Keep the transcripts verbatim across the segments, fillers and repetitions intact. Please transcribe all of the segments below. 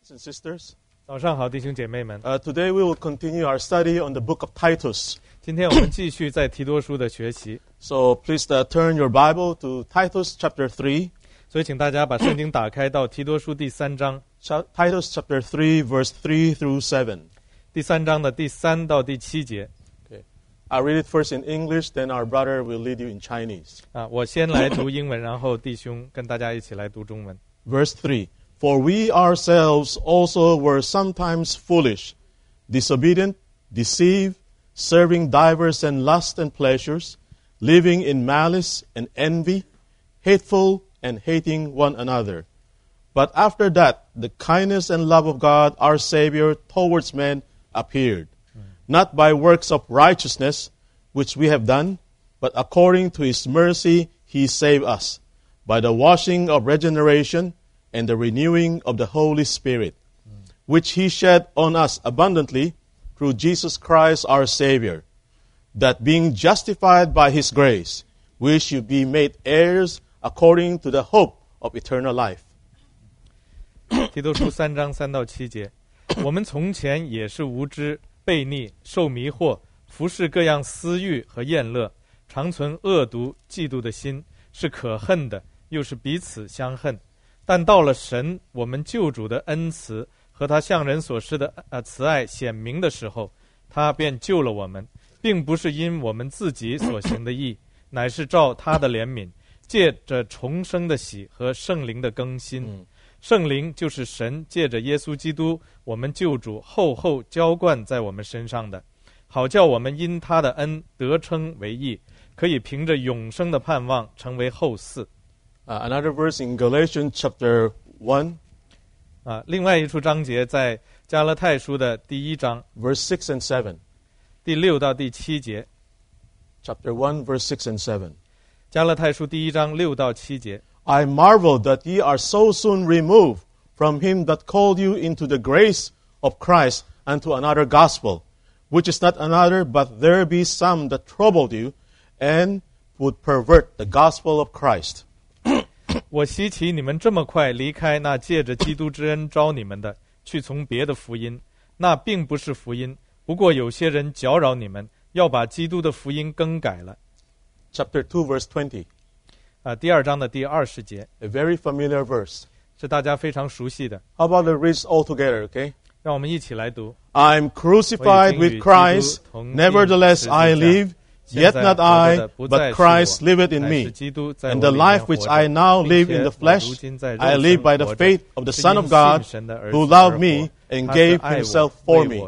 and sisters. 早上好，弟兄姐妹们。 Uh, today we will continue our study on the book of Titus. 今天我们继续在提多书的学习， So please uh, turn your Bible to Titus chapter three. 所以请大家把圣经打开到提多书第三章， Ch- Titus chapter three, verse three through seven. 第三章的第三到第七节。 Okay. I'll read it first in English, then our brother will lead you in Chinese. 啊，我先来读英文，然后弟兄跟大家一起来读中文。 Verse three. For we ourselves also were sometimes foolish, disobedient, deceived, serving divers and lusts and pleasures, living in malice and envy, hateful and hating one another. But after that, the kindness and love of God, our Savior, towards men appeared, not by works of righteousness, which we have done, but according to His mercy He saved us, by the washing of regeneration and the renewing of the Holy Spirit, which He shed on us abundantly through Jesus Christ our Savior, that being justified by His grace, we should be made heirs according to the hope of eternal life. 提多书三章三到七节，我们从前也是无知、悖逆、受迷惑，服侍各样私欲和厌乐，常存恶毒、嫉妒的心，是可恨的，又是彼此相恨。但到了神我们救主的恩慈和他向人所施的呃慈爱显明的时候，他便救了我们，并不是因我们自己所行的义，乃是照他的怜悯，借着重生的喜和圣灵的更新。嗯，圣灵就是神借着耶稣基督我们救主厚厚浇灌在我们身上的，好叫我们因他的恩得称为义，可以凭着永生的盼望成为后嗣。 Uh, another verse in Galatians chapter one, 啊，另外一处章节在加拉太书的第一章 verse six and seven. 第六到第七节。 Chapter one, verse six and seven. 加拉太书第一章六到七节。 I marvel that ye are so soon removed from him that called you into the grace of Christ unto another gospel, which is not another, but there be some that troubled you, and would pervert the gospel of Christ. 我稀奇你们这么快离开那借着基督之恩招你们的，去从别的福音，那并不是福音，不过有些人搅扰你们，要把基督的福音更改了。 Chapter two, verse twenty. 啊，第二章的第二十节， A very familiar verse. 是大家非常熟悉的。 How about the reads all together, okay? 让我们一起来读。 I'm crucified with Christ, nevertheless I live, yet not I, but Christ liveth in me. And the life which I now live in the flesh, I live by the faith of the Son of God, who loved me and gave himself for me.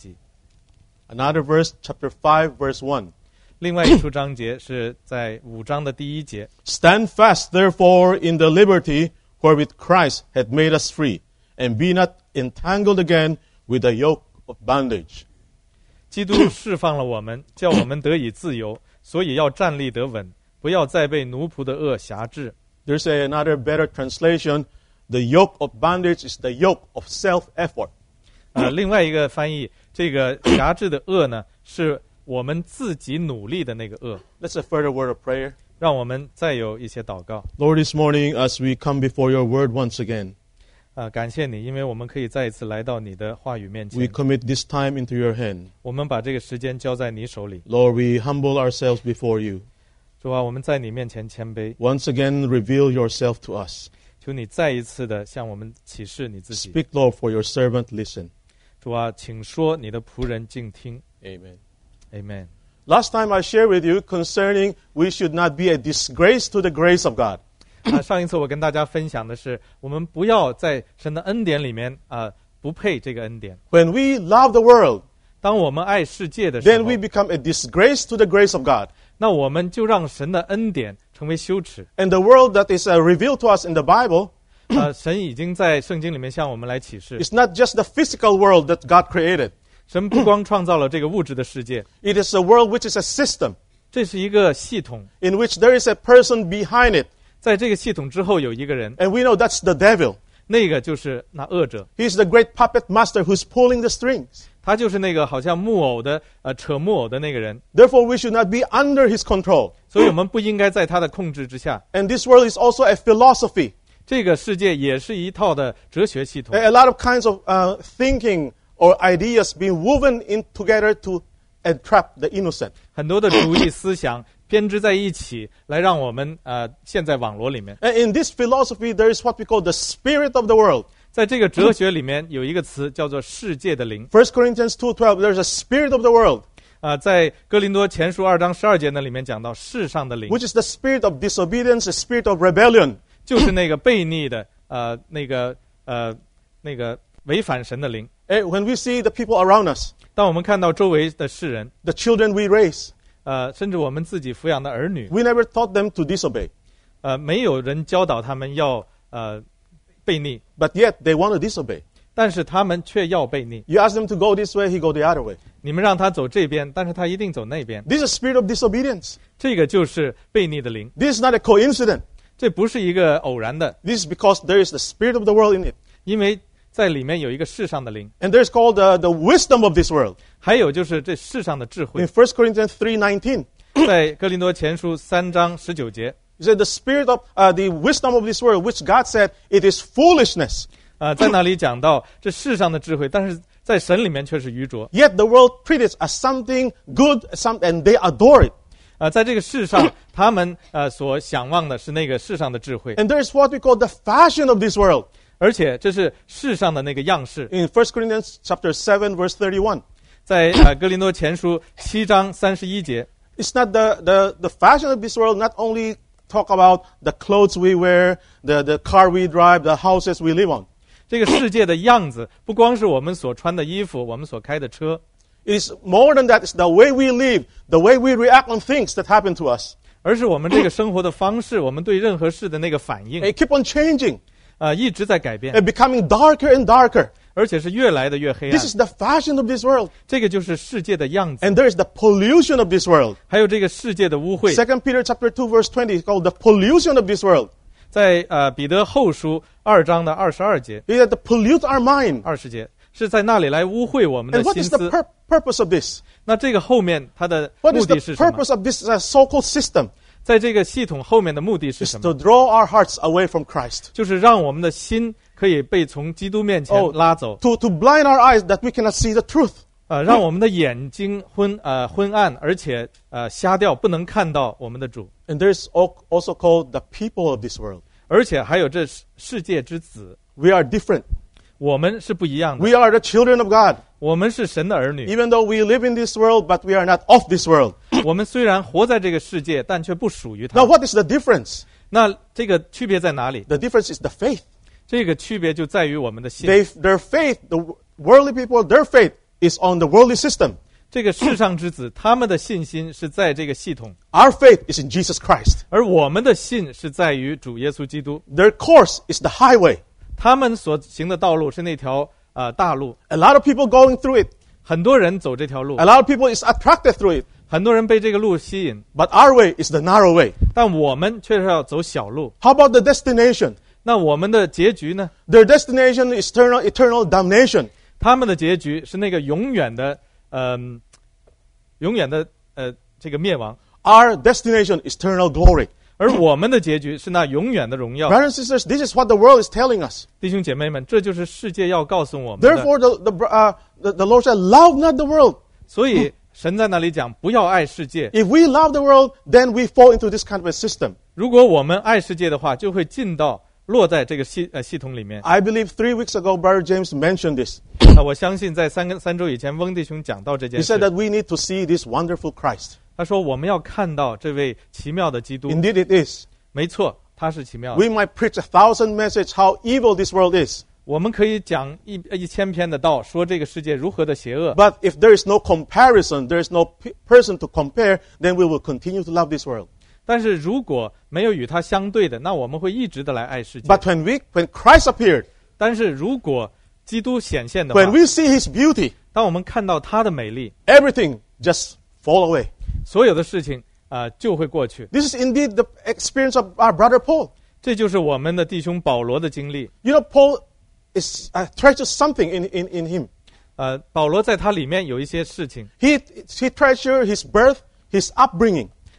Another verse, chapter five, verse one. 另外一处章节是在五章的第一节。 Stand fast, therefore, in the liberty wherewith Christ hath made us free, and be not entangled again with the yoke of bondage. 基督释放了我们，叫我们得以自由，所以要站立得稳，不要再被奴仆的恶辖制。 There's a, another better translation. The yoke of bondage is the yoke of self-effort. 啊，另外一个翻译，这个辖制的恶呢，是我们自己努力的那个恶。 Let's a further word of prayer. 让我们再有一些祷告。 Lord, this morning as we come before your word once again, 啊，感谢你，因为我们可以再一次来到你的话语面 we 前。 commit this time into your hand. 我们把这个时间交在你手里。 Lord, we humble ourselves before you. 主啊，我们在你面前谦卑， Once again, reveal yourself to us. 求你再一次的向我们启示你自己。 Speak, Lord, for your servant listen. 主啊，请说，你的仆人静听。 Amen. Amen。 Last time I shared with you concerning we should not be a disgrace to the grace of God. 啊，上一次我跟大家分享的是，我们不要在神的恩典里面啊，不配这个恩典。 When we love the world, 当我们爱世界的时 then 候 we，become a disgrace to the grace of God. 那我们就让神的恩典成为羞耻。 And the world that is uh, revealed to us in the Bible 啊，神已经在圣经里面向我们来启示， is not just the physical world that God created. 神不光创造了这个物质的世界， It is a world which is a system 这是一个系统， in which there is a person behind it. 在这个系统之后有一个人， And we know that's the devil. 那个就是那恶者， He's the great puppet master who's pulling the strings. 他就是那个好像木偶的呃扯木偶的那个人， Therefore, we should not be under his control. 所以我们不应该在他的控制之下。 And this world is also a philosophy. 这个世界也是一套的哲学系统。 A lot of kinds of uh, thinking or ideas being woven in together to entrap the innocent. 很多的主义思想编织在一起，来让我们呃陷在网罗里面。 And in this philosophy, there is what we call the spirit of the world. 在这个哲学里面有一个词叫做世界的灵。 First Corinthians two twelve, there's a spirit of the world. 啊、呃，在哥林多前书二章十二节那里面讲到世上的灵 ，which is the spirit of disobedience, the spirit of rebellion. 就是那个悖逆的，呃，那个呃，那个违反神的灵。 And when we see the people around us, 当我们看到周围的世人， the children we raise, 呃，甚至我们自己抚养的儿女， we never taught them to disobey. 呃，没有人教导他们要呃悖逆， But yet they want to disobey. 但是他们却要悖逆。 You ask them to go this way, he go the other way. 你们让他走这边，但是他一定走那边。 This is a spirit of disobedience. 这个就是悖逆的灵， This is not a coincidence. 这不是一个偶然的， This is because there is the spirit of the world in it. 因为在里面有一个世上的灵， And there's called the, the wisdom of this world. 还有就是这世上的智慧 In。First Corinthians three nineteen, 在哥林多前书三章十九节， he said the spirit of uh, the wisdom of this world, which God said it is foolishness. 呃，在那里讲到这世上的智慧，但是在神里面却是愚拙。 Yet the world treats it as something good, some, and they adore it. 呃，在这个世上，他们呃所想望的是那个世上的智慧， And there's what we call the fashion of this world. 而且这是世上的那个样式。 In First Corinthians chapter seven, verse thirty-one, 在呃哥林多前书七章三十一节， it's not the, the, the fashion of this world, not only talk about the clothes we wear, the, the car we drive, the houses we live on. 这个世界的样子不光是我们所穿的衣服，我们所开的车， It is more than that. It's the way we live, the way we react on things that happen to us. 而是我们这个生活的方式，我们对任何事的那个反应， It keep on changing 呃，一直在改变， and becoming darker and darker. 而且是越来的越黑暗 This。is the fashion of this world. 这个就是世界的样子， And there is the pollution of this world. 还有这个世界的污秽。 Second Peter chapter two, verse twenty is called the pollution of this world. 在呃彼得后书二章的二十二节、 It is to pollute our mind. 二十节，是在那里来污秽我们的 And what 心 is the 思。 pur- purpose of this? 那这个后面它的 What 目 is the 的是什么？ purpose of this uh, so-called system? 在这个系统后面的目的是 Is 什 to 么？ draw our hearts away from Christ. 就是让我们的心可以被从基督面前 Oh, 拉走， to, to blind our eyes that we cannot see the truth. 呃，让我们的眼睛昏呃昏暗，而且呃瞎掉，不能看到我们的主。 And there's al- also called the people of this world. 而且还有这世界之子， We are different. 我们是不一样的， We are the children of God. 我们是神的儿女。 Even though we live in this world, but we are not of this world. 我们虽然活在这个世界，但却不属于 Now, 它。 what is the difference? 那这个区别在哪里？ The difference is the faith. 这个区别就在于我们的信。 They, their faith, the worldly people, their faith is on the worldly system. 这个世上之子，他们的信心是在这个系统， Our faith is in Jesus Christ. 而我们的信是在于主耶稣基督。 Their course is the highway. 他们所行的道路是那条呃大路， A lot of people going through it. 很多人走这条路 A，lot of people is attracted through it. 很多人被这个路吸引， But our way is the narrow way. 但我们却是要走小路。 How about the destination? 那我们的结局呢？ Their destination is eternal, eternal damnation. 他们的结局是那个永远的，嗯、永远的呃这个灭亡， Our destination is eternal glory. 而我们的结局是那永远的荣耀。 Brothers and sisters, this is what the world is telling us. 弟兄姐妹们，这就是世界要告诉我们的。 Therefore, the, the, uh, the, the Lord said, love not the world. 所以神在那里讲，不要爱世界。 If we love the world, then we fall into this kind of a system. 如果我们爱世界的话，就会进到落在这个系呃系统里面。 I believe three weeks ago, Brother James mentioned this. 啊，我相信在三个三周以前，翁弟兄讲到这 He 件 said 事。 that we need to see this wonderful Christ. 他说我们要看到这位奇妙的基督。 Indeed, it is. 没错，他是奇妙的。 We might preach a thousand messages how evil this world is. 我们可以讲一一千篇的道，说这个世界如何的邪恶。 But if there is no comparison, there is no p- person to compare, then we will continue to love this world. 但是如果没有与他相对的，那我们会一直的来爱世界。 But when we, when Christ appeared, 但是如果基督显现的话， when we see His beauty, 当我们看到他的美丽， everything just fall away. 所有的事情啊、呃就会过去。 This is indeed the experience of our brother Paul. 这就是我们的弟兄保罗的经历。 You know, Paul is uh, treasures something in, in, in him. 呃，保罗在他里面有一些事情， He, he treasured his birth, his upbringing.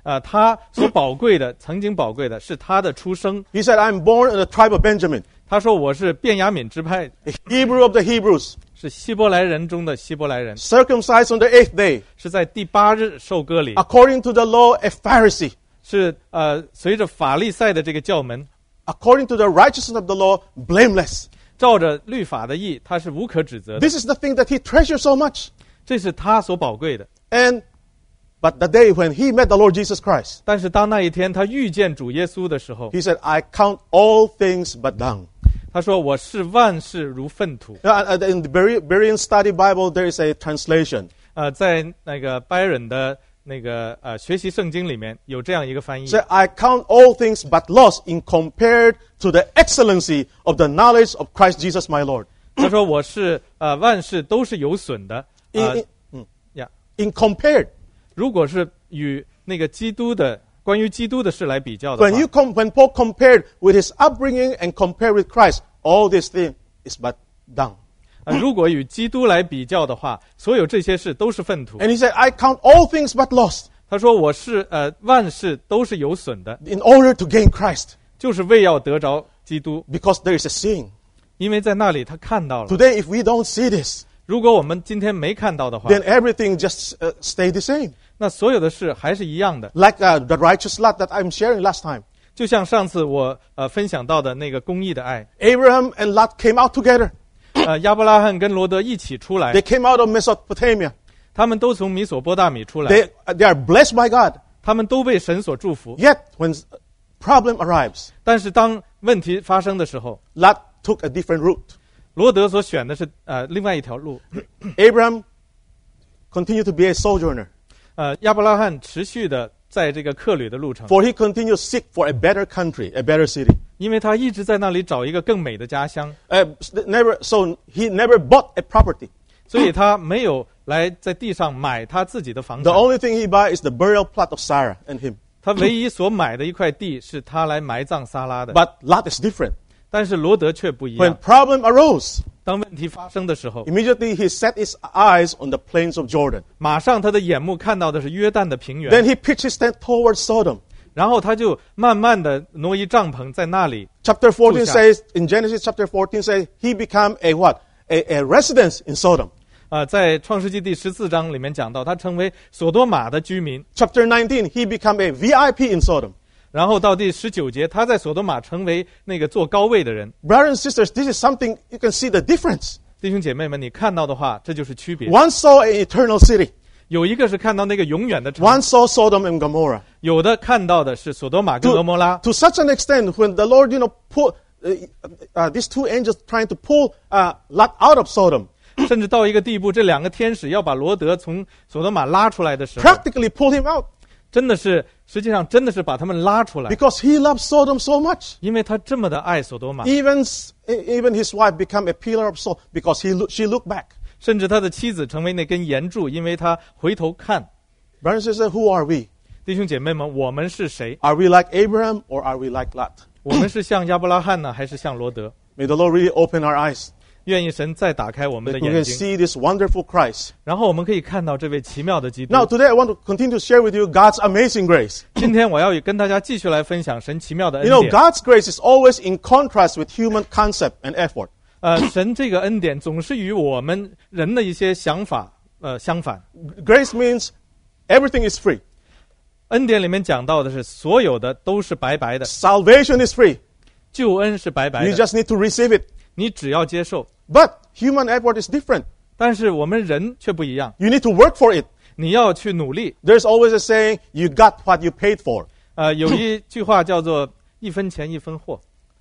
呃，他所宝贵的，曾经宝贵的是他的出生。 He said, I'm born in the tribe of Benjamin, 他说我是便雅悯支派， a Hebrew of the Hebrews, 是希伯来人中的希伯来人， circumcised on the eighth day, 是在第八日受割礼， according to the law, a Pharisee, 是呃随着法利赛的这个教门， according to the righteousness of the law, blameless. 照着律法的义，他是无可指责的。 This is the thing that he treasured so much. 这是他所宝贵的。 And but the day when he met the Lord Jesus Christ, 但是当那一天他遇见主耶稣的时候， he said, I count all things but dung. 他说我视万事如粪土。 Uh, uh, In the Bere- Berean Study Bible, there is a translation. 呃，在那个拜仁的那个呃学习圣经里面有这样一个翻译， Say, I count all things but loss in compared to the excellency of the knowledge of Christ Jesus my Lord. 他说我是呃万事都是有损的。 In, 呃 in, 呀， in compared. 如果是与那个基督的关于基督的事来比较的 When 话， you com- when Paul compared with his upbringing and compared with Christ, all this thing is but dung. 呃，如果与基督来比较的话，所有这些事都是粪土。 And he said, I count all things but lost 他说我是呃万事都是有损的， in order to gain Christ, 就是为要得着基督， because there is a seeing. 因为在那里他看到了。 Today, if we don't see this, 如果我们今天没看到的话， then everything just uh, stay the same. 那所有的事还是一样的。 Like uh, the righteous lot that I'm sharing last time. 就像上次我呃分享到的那个公义的爱， Abraham and Lot came out together. 呃亚伯拉罕跟罗德一起出来 They，came out of Mesopotamia. 他们都从米索波大米出来， They, uh, they are blessed by God. 他们都被神所祝福。 Yet, when problem arrives, 但是当问题发生的时候， Lot took a different route. 罗德所选的是呃另外一条路。 Abraham continued to be a sojourner, 呃，亚伯拉罕持续的在这个客旅的路程， for he continued to seek for a better country, a better city. 因为他一直在那里找一个更美的家乡， Uh, never, so he never bought a property. 所以他没有来在地上买他自己的房 The 产。 only thing he buy is the burial plot of Sarah and him. 他唯一所买的一块地是他来埋葬撒拉的。 But Lot is different. 但是罗德却不一 When 样。 problem arose, 当问题发生的时候， immediately he set his eyes on the plains of Jordan. 马上他的眼目看到的是约旦的平 Then 原， he pitched his tent towards Sodom. 然后他就慢慢的挪移帐篷在那里。 Chapter fourteen 住下。 says, in Genesis chapter fourteen says, he became a what? A, a residence in Sodom. 呃，在创世纪第十四章里面讲到，他成为索多玛的居民。 Chapter nineteen, he became a V I P in Sodom. 然后到第十九节，他在索多玛成为那个坐高位的人。 Brothers and sisters, this is something you can see the difference. 弟兄姐妹们，你看到的话，这就是区别。 One saw an eternal city. 有一个是看到那个永远的城， One saw Sodom and Gomorrah. 有的看到的是索多玛跟 To, 俄摩拉。 to such an extent, when the Lord, you know, pull, uh, uh, these two angels trying to pull uh, Lot out of Sodom, 甚至到一个地步，这两个天使要把罗德从索多玛拉出来的时候， practically pull him out 真的是，实际上真的是把他们拉出来， because he loved Sodom so much. 因为他这么的爱索多玛， Even, even his wife became a pillar of salt because he look, she looked back. 甚至他的妻子成为那根岩柱，因为他回头看。 Brothers and sisters, who are we? 弟兄姐妹们，我们是谁？ Are we like Abraham or are we like Lot? 我们是像亚伯拉罕呢，还是像罗德？ May the Lord really open our eyes 愿意神再打开我们 that 的 we 眼 can 睛， see this wonderful Christ. 然后我们可以看到这位奇妙的基督 Now,。today I want to continue to share with you God's amazing grace. 今天我要跟大家继续来分享神奇妙的恩 You know, 典。 God's grace is always in contrast with human concept and effort. 呃，神这个恩典总是与我们人的一些想法呃相反。 Grace means everything is free. 恩典里面讲到的是所有的都是白白的， Salvation is free. 救恩是白白 You 的， just need to receive it. 你只要接受。 But human effort is different. 但是我们人却不一样， You need to work for it. 你要去努力。 There's always a saying, you got what you paid for. 呃，有一句话叫做“一分钱一分货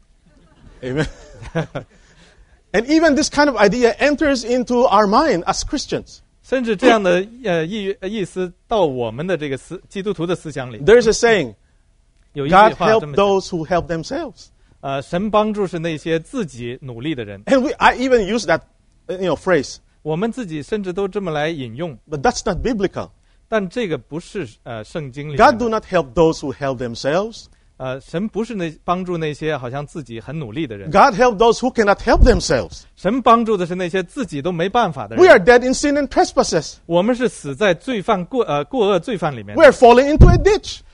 Amen. And even this kind of idea enters into our mind as Christians. ”， 甚至这样的呃意意思到我们的这个思基督徒的思想里， There's a saying, 有一句 God 话这 help 么讲 those who help themselves. 呃，神帮助是那些自己努力的人。 And we, I even use that, uh, you know, phrase. 我们自己甚至都这么来引用， But that's not biblical. 但这个不是呃圣经里面 God 的 do not help those who help themselves. 呃，神不是那帮助那些好像自己很努力的人， God help those who cannot help themselves. 神帮助的是那些自己都没办法的 We 人。 are dead in sin and trespasses. 我们是死在罪犯过呃过恶罪犯里面 We，are falling into a ditch.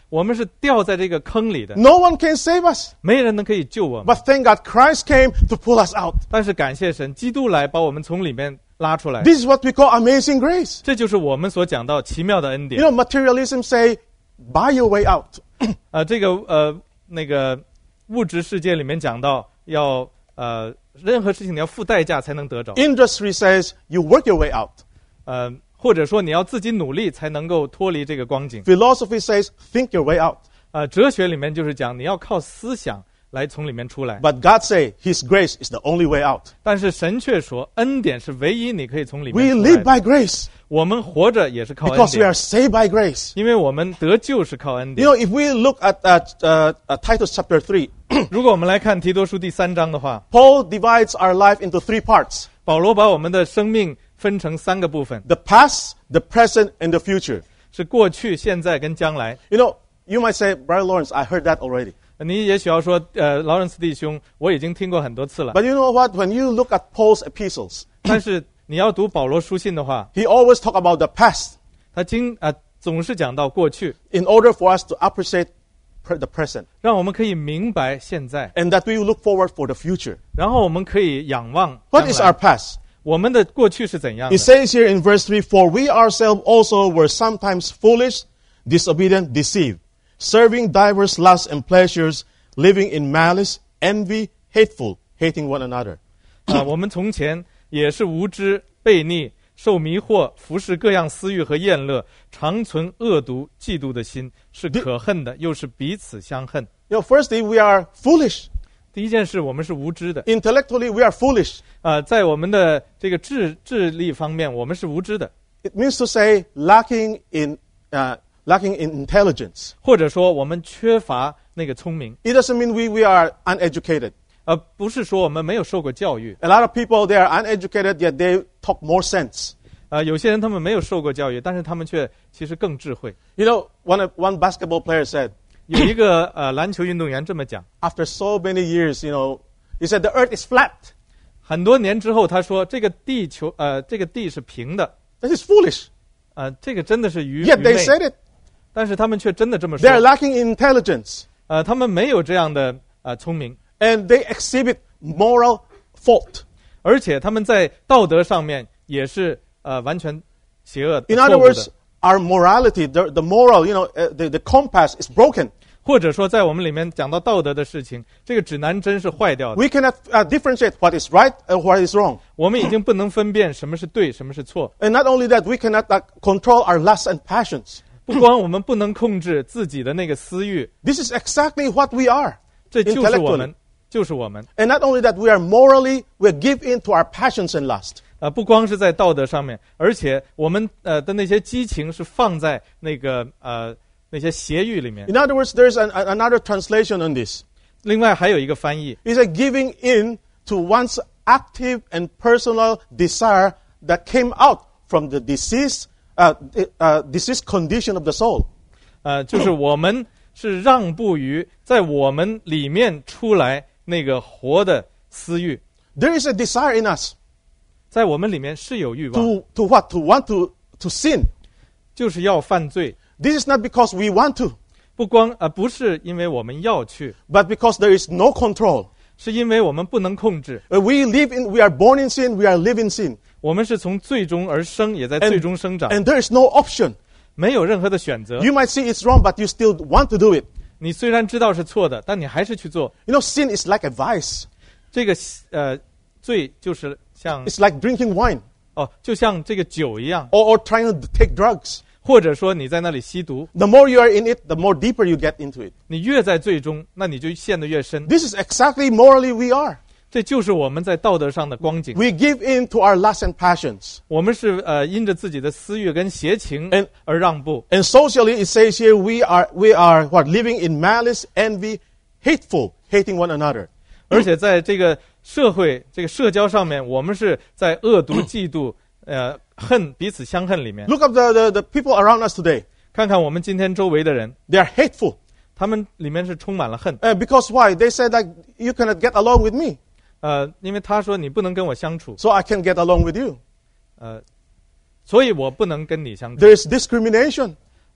我们是掉在这个坑里的， No one can save us. 没人能可以救我们。 But thank God Christ came to pull us out. 但是感谢神，基督来把我们从里面拉出来。 This is what we call amazing grace. 这就是我们所讲到奇妙的恩 You 典。 know, materialism say, buy your way out. 呃，这个呃那个物质世界里面讲到要呃任何事情你要付代价才能得着， Industry says, you work your way out. 呃或者说你要自己努力才能够脱离这个光景。 Philosophy says, think your way out. 呃，哲学里面就是讲你要靠思想来从里面出来。 But God say, His grace is the only way out. 但是神却说，恩典是唯一你可以从里 We 面出来 live 的。 by grace 我们活着也是靠恩 because we 典 are，saved by grace. 因为我们得救是靠恩 You 典。 know, if we look at, at uh, uh, Titus chapter three, 如果我们来看提多书第三章的话， Paul divides our life into three parts. 保罗把我们的生命分成三个部分， The past, the present, and the future. 是过去、现在跟将来。 You know, you might say, Brother Lawrence, I heard that already. 你也许要说，呃，劳伦斯弟兄，我已经听过很多次了。 But you know what? When you look at Paul's epistles, 但是你要读保罗书信的话， he always talk about the past 他经啊、呃、总是讲到过去， in order for us to appreciate pre- the present, 让我们可以明白现在， and that we will look forward for the future. 然后我们可以仰望将 What is 来 our past? 我们的过去是怎样 It 的？ says here in verse three, For we ourselves also were sometimes foolish, disobedient, deceived, serving divers lusts and pleasures, living in malice, envy, hateful, hating one another. 啊，我们从前也是无知、悖逆、受迷惑，服侍各样私欲和厌乐，常存恶毒、嫉妒的心，是可恨的，又是彼此相恨。 You know, firstly, we are foolish. 第一件事，我们是无知的。 Intellectually, we are foolish. 啊，在我们的这个智智力方面，我们是无知的， It means to say lacking in, uh, lacking in intelligence. 或者说我们缺乏那个聪明。 It doesn't mean we, we are uneducated. 而不是说我们没有受过教育。 A lot of people, they are uneducated, yet they talk more sense. 啊，有些人他们没有受过教育，但是他们却其实更智慧。 You know, one, of- one basketball player said, 有一个呃篮球运动员这么讲， after so many years, you know, he said the earth is flat. 很多年之后他说这个地球呃这个地是平的， That is foolish. 呃这个真的是愚 Yet 愚 they 昧， said it. 但是他们却真的这么 They are 说。 lacking in intelligence. 呃，他们没有这样的呃聪明， And they exhibit moral fault. 而且他们在道德上面也是呃完全邪恶的。 In 错 other 误的 words, our morality, the, the moral, you know, uh, the, the compass is broken. 或者说在我们里面讲到道德的事情，这个指南针是坏掉的。 We cannot uh, differentiate what is right and what is wrong. 我们已经不能分辨什么是对，什么是错。 And not only that, we cannot uh, control our lusts and passions. 不光我们不能控制自己的那个私欲， This is exactly what we are 这就是我 intellectually. 们，就是我们。 And not only that, we are morally, we give in to our passions and lust. 呃，不光是在道德上面，而且我们呃的那些激情是放在那个呃那些邪欲里面。 In other words, there's an, an- another translation on this. 另外还有一个翻译， It's like giving in to one's active and personal desire that came out from the disease, uh, uh, disease condition of the soul. 呃，就是我们是让步于在我们里面出来那个活的私欲， There is a desire in us 在我们里面是有欲望， to, to what? To want to, to sin. 就是要犯罪。 This is not because we want to, 不光呃不是因为我们要去， but because there is no control. 是因为我们不能控制。 Uh, We live in, we are born in sin, we are live in sin. 我们是从最终而生，也在 And- 最终生长， And there is no option. 没有任何的选择。 You might see it's wrong, but you still want to do it. 你虽然知道是错的，但你还是去做。 You know, sin is like a vice. 这个呃罪就是像 It's like drinking wine 哦，就像这个酒一样， or, or trying to take drugs. 或者说你在那里吸毒， The more you are in it, the more deeper you get into it. 你越在最终，那你就陷得越深。 This is exactly morally we are. 这就是我们在道德上的光景。 We give in to our lusts and passions. 我们是呃因着自己的私欲跟邪情 And- 而让步。 And socially, it says here, we are, we are what? Living in malice, envy, hateful, hating one another. 而且在这个社会、这个社交上面，我们是在恶毒、嫉妒、呃恨彼此相恨里面。 Look at the, the, the people around us today. 看看我们今天周围的人， They are hateful. 他们里面是充满了恨。 Uh, because why? They said that you cannot get along with me, 呃，因为他说你不能跟我相处， so I can get along with you. 呃，所以我不能跟你相处。 There is discrimination.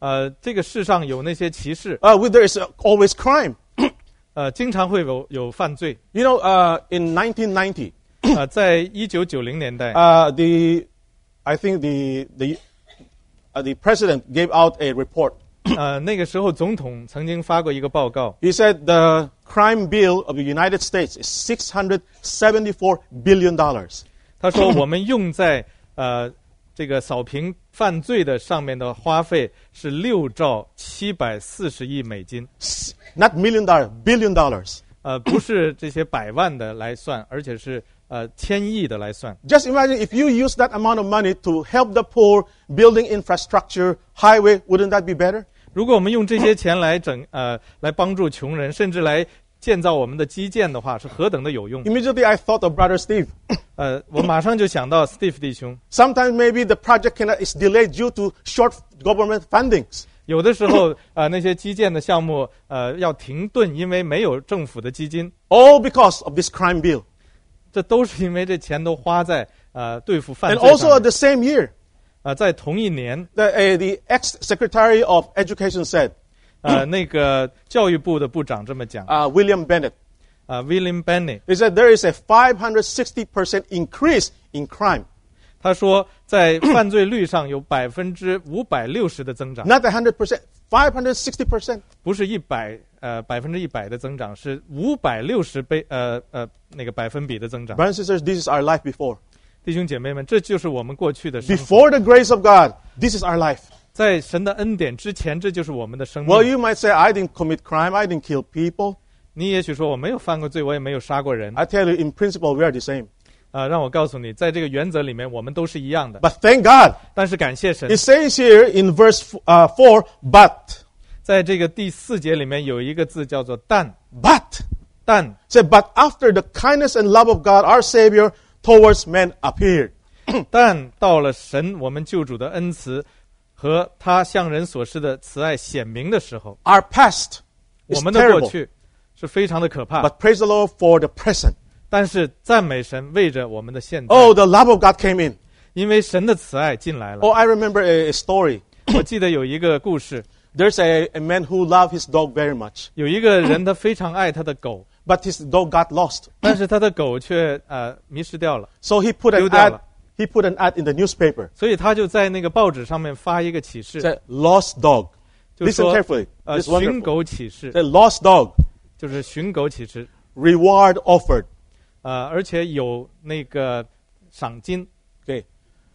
呃，这个世上有那些歧视， Uh, with- there is uh, always crime. 呃，经常会有有犯罪。 You know, uh, in nineteen ninety, 呃，在一九九零年代， uh, the I think the the uh, the president gave out a report. 呃，那个时候总统曾经发过一个报告， He said the crime bill of the United States is six hundred seventy-four billion dollars. 他说我们用在呃这个扫平犯罪的上面的花费是六兆七百四十亿美金， Not million dollars, billion dollars. 呃，不是这些百万的来算，而且是呃千亿的来算。 Just imagine if you use that amount of money to help the poor, building infrastructure, highway, wouldn't that be better? 如果我们用这些钱来整呃来帮助穷人，甚至来建造我们的基建的话，是何等的有用。 Immediately I thought of Brother Steve. 呃，我马上就想到 Steve 弟兄， Sometimes maybe the project cannot, is delayed due to short government fundings. 有的时候呃那些基建的项目呃要停顿，因为没有政府的基金， All because of this crime bill. 这都是因为这钱都花在呃对付犯 And 罪 also 上 at 面。 the same year, 呃，在同一年， the, uh, the ex-secretary of education said, 呃，那个教育部的部长这么讲， uh, William Bennett, 啊 ，William Bennett， he said there is a five hundred sixty percent increase in crime. 他说在犯罪率上有百分之五百六十的增长， Not one hundred percent, five hundred sixty percent. 不是一百呃百分之一百的增长，是五百六十倍呃呃那个百分比的增长。 Brothers and sisters, this is our life before. 弟兄姐妹们，这就是我们过去的生活。 Before the grace of God, this is our life. 在神的恩典之前，这就是我们的生 Well, 命。 you might say, I didn't commit crime, I didn't kill people. 你也许说我没有犯过罪，我也没有杀过人。 I tell you, in principle, we are the same. 啊，让我告诉你，在这个原则里面，我们都是一样的。 But thank God, 但是感谢神， it says here in verse uh, four, but, 在这个第四节里面有一个字叫做“但 but. ”， 但 Say, but after the kindness and love of God, our Savior, towards men appeared. 但到了神我们救主的恩慈和他向人所示的慈爱显明的时候， Our past 我 is 们的过 terrible, 去是非常的可怕。 but praise the Lord for the present. 但是赞美神为着我们的现在， Oh, the love of God came in. 因为神的慈爱进来了。 Oh, I remember a, a story. 我记得有一个故事， There's a, a man who loved his dog very much, 有一个人他非常爱他的狗， but his dog got lost. 但是他的狗却呃迷失掉了， So he put an 丢掉了。 ad. He put an ad in the newspaper. 所以他就在那个报纸上面发一个启示， Said, lost dog. 就 Listen 说 carefully. 呃 It's 寻 wonderful. 狗启示， Said, lost dog. 就是寻狗启示， Reward offered. 呃，而且有那个赏金。 Okay.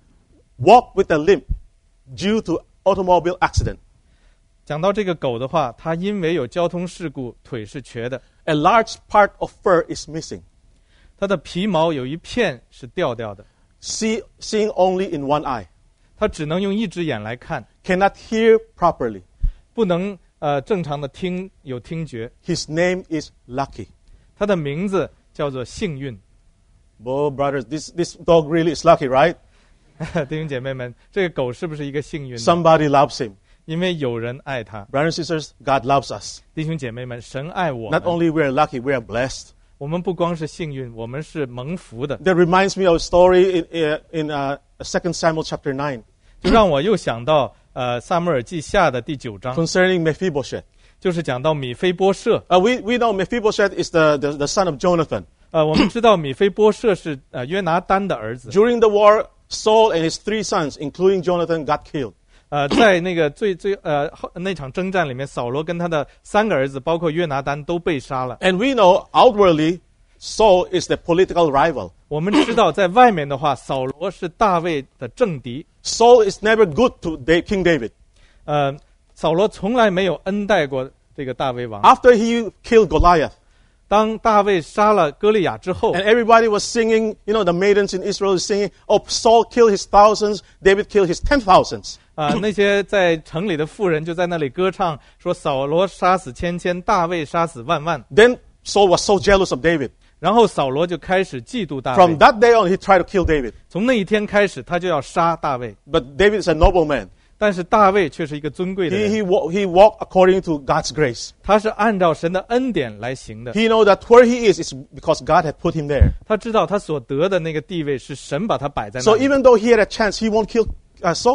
Walk with a limp due to automobile accident. 讲到这个狗的话，它因为有交通事故，腿是瘸的， A large part of fur is missing. 它的皮毛有一片是掉掉的， See, seeing only in one eye. 它只能用一只眼来看， Cannot hear properly. 不能呃正常的听有听觉。 His name is Lucky. 它的名字叫做幸运。 Oh, brothers, this, this dog really is lucky, right? 弟兄姐妹们，这个狗是不是一个幸运呢？ Somebody loves him. 因为有人爱它。 Brothers and sisters, God loves us. 弟兄姐妹们，神爱我 Not 们， only we are lucky, we are blessed. 我们不光是幸运，我们是蒙福的。 That reminds me of a story in, uh, in uh, Second Samuel chapter nine 就让我又想到呃撒母耳记下的第九章， concerning Mephibosheth. 就是讲到米非波设。 Uh, we, we know Mephibosheth is the, the, the son of Jonathan. 呃，我们知道米非波设是呃约拿单的儿子。 During the war, Saul and his three sons, including Jonathan, got killed. 呃，在那个最最呃后那场征战里面，扫罗跟他的三个儿子，包括约拿单，都被杀了。 And we know outwardly, Saul is the political rival. 我们知道，在外面的话，扫罗是大卫的政敌。 Saul is never good to Da- King David. 呃，扫罗从来没有恩待过这个大卫王。 After he killed Goliath, 当大卫杀了歌利亚之后， and everybody was singing, you know, the maidens in Israel is singing, oh, Saul killed his thousands, David killed his ten thousands. 啊、那些在城里的妇人就在那里歌唱，说扫罗杀死千千，大卫杀死万万。 Then Saul was so jealous of David. 然后扫罗就开始嫉妒大 From 卫， that day on, he tried to kill David. 从那一天开始，他就要杀大卫。 But David is a nobleman. 但是大卫却是一个尊贵的 He, 人， he, wa- he walked according to God's grace. 他是按照神的恩典来行的。 He know that where he is is because God had put him there. 他知道他所得的那个地位是神把他摆在那 So 里， even though he had a chance, he won't kill uh, Saul.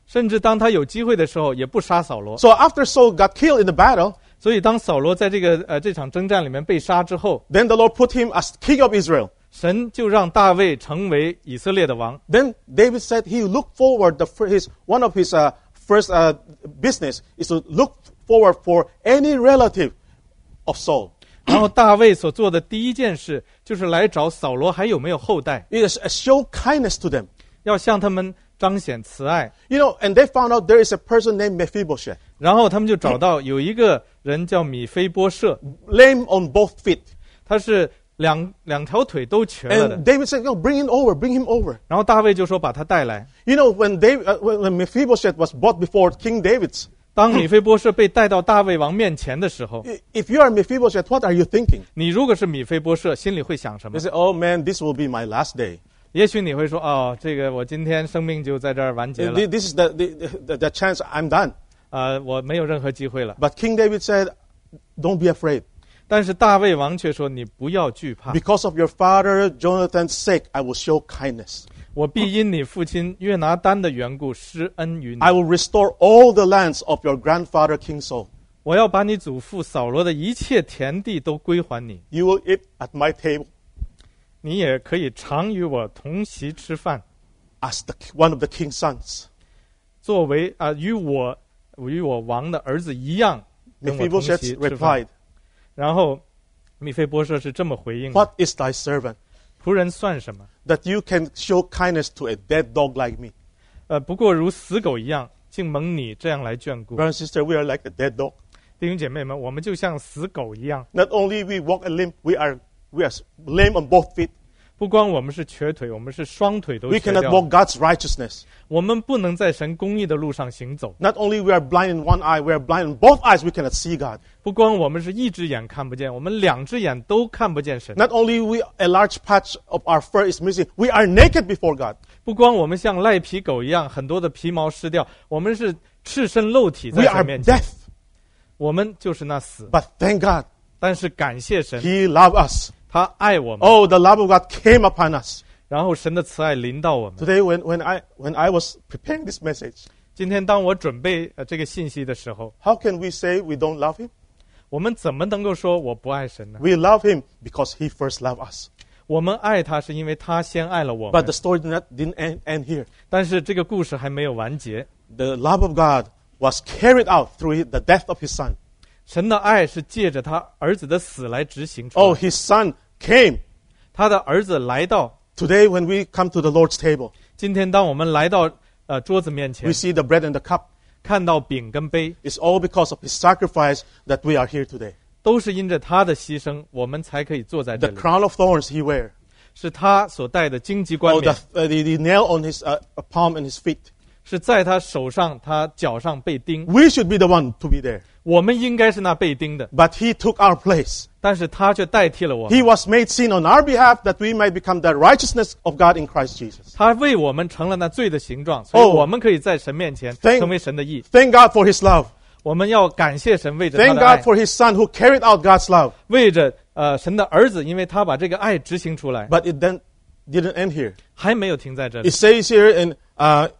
甚至当他有机会的时候，也不杀扫罗。 So after Saul got killed in the battle, 所以当扫罗在这个呃这场征战里面被杀之后， then the Lord put him as king of Israel. 神就让大卫成为以色列的王。 Then David said he looked forward, the, his, one of his uh, first uh, business is to look forward for any relative of Saul. 然后大卫所做的第一件事就是来找扫罗还有没有后代， It is uh, show kindness to them. 要向他们彰显慈爱。 You know, and they found out there is a person named Mephibosheth, 然后他们就找到有一个人叫米非波设， lame on both feet. 他是两两条腿都瘸了的。 And David said, "No, bring him over, bring him over." 然后大卫就说把他带来。 You know, when, David, uh, when, when Mephibosheth was brought before King David's, 当米非波设被带到大卫王面前的时候， if you are Mephibosheth, what are you thinking? 你如果是米非波设，心里会想什 You 么？ say, "Oh man, this will be my last day. 也许你会说，哦，这个我今天生命就在这儿完结了， This is the, the, the, the chance I'm done." 呃，我没有任何机会了。 But King David said, "Don't be afraid. 但是大卫王却说，你不要惧怕， Because of your father Jonathan's sake, I will show kindness. 我必因你父亲约拿单的缘故施恩于你。 I will restore all the lands of your grandfather King Saul. 我要把你祖父扫罗的一切田地都归还你， You will eat at my table 你也可以常与我同席吃饭， as the, one of the king's sons." 作为啊、呃、与我与我王的儿子一样跟我同席 Mephibosheth 吃饭。 replied, 然后米非波设是这么回应的： "What is thy servant 仆人算什么？ that you can show kindness to a dead dog like me?" 呃，不过如死狗一样，竟蒙你这样来眷顾。 Brother and sister, we are like a dead dog. 弟兄姐妹们，我们就像死狗一样， Not only we walk a limp, we are, we are lame on both feet. 不光我们是瘸腿，我们是双腿都 We 瘸 cannot 掉。 walk God's righteousness. 我们不能在神公义的路上行走。 Not only we are blind in one eye, we are blind in both eyes, we cannot see God. 不光我们是一只眼看不见，我们两只眼都看不见神。 Not only we a large patch of our fur is missing, we are naked before God. 不光我们像赖皮狗一样，很多的皮毛失掉，我们是赤身露体在 We 神 are 面前。 death. 我们就是那死。 But thank God, 但是感谢神， He loved us. 他爱我们， Oh, the love of God came upon us. 然后神的慈爱临到我们。 Today, when, when, I, when I was preparing this message, 今天当我准备呃这个信息的时候， how can we say we don't love Him? 我们怎么能够说我不爱神呢？ We love Him because He first loved us. 我们爱他是因为他先爱了我 But 们。 the story did not, didn't end, end here. 但是这个故事还没有完结， The love of God was carried out through the death of His Son. 神的爱是借着他儿子的死来执行出来。 Oh, His Son came. 他的儿子来到， Today, when we come to the Lord's table, 今天当我们来到呃桌子面前 we，see the bread and the cup. 看到饼跟杯， It's all because of His sacrifice that we are here today. 都是因着他的牺牲，我们才可以坐在这 The 里。 crown of thorns He wear. 是他所戴的荆棘冠 Oh, 冕 the,，uh, the, the nail on His uh, palm and His feet. 是在他手上、他脚上被钉。 We should be the one to be there. 我们应该是那被钉的， But He took our place. 但是他却代替了我们。 He was made sin on our behalf that we might become the righteousness of God in Christ Jesus. 他为我们成了那罪的形状，所以 Oh. 我们可以在神面前 Thank- 成为神的义。 Thank God for His love. 我们要感谢神，为着他 Thank 的爱 God，for His Son who carried out God's love. 为着呃神的儿子，因为他把这个爱执行出来， But it then didn't end here. 还没有停在这里 It。says here in, uh,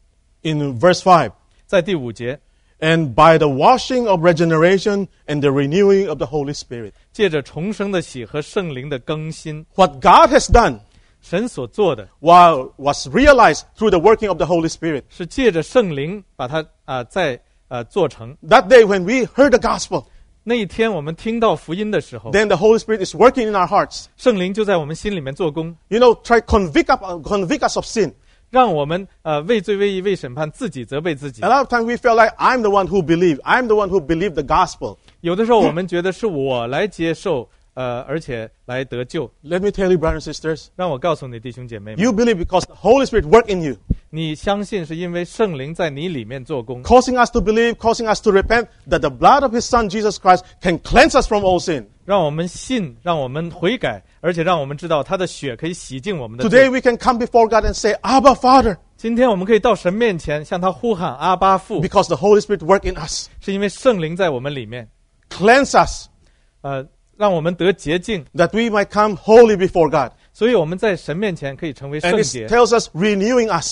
in verse five, 在第五节， and by the washing of regeneration and the renewing of the Holy Spirit. 借着重生的喜和圣灵的更新， What God has done 神所做的 while was realized through the working of the Holy Spirit. 是借着圣灵把它啊、呃、再呃做成。 That day when we heard the gospel, 那一天我们听到福音的时候， then the Holy Spirit is working in our hearts. 圣灵就在我们心里面做工， You know, try convict, up, convict us of sin. 让我们呃为罪为义为审判，自己责备自己 A。lot of times we feel like I'm the one who believed. I'm the one who believed the gospel. 有的时候我们觉得是我来接受，呃，而且来得救。 Let me tell you, brothers and sisters, 让我告诉你弟兄姐妹们， you believe because the Holy Spirit worked in you, 你相信是因为圣灵在你里面做工， causing us to believe, causing us to repent that the blood of His Son, Jesus Christ, can cleanse us from all sin. 让我们信，让我们悔改，而且让我们知道他的血可以洗净我们的 Today 罪。 we can come before God and say, Abba, Father, 今天我们可以到神面前向他呼喊阿巴父， because the Holy Spirit worked in us. 是因为圣灵在我们里面， Cleanse us 呃，让我们得洁净， that we might come holy before God. 所以我们在神面前可以成为 And 圣 it 洁， tells us renewing us.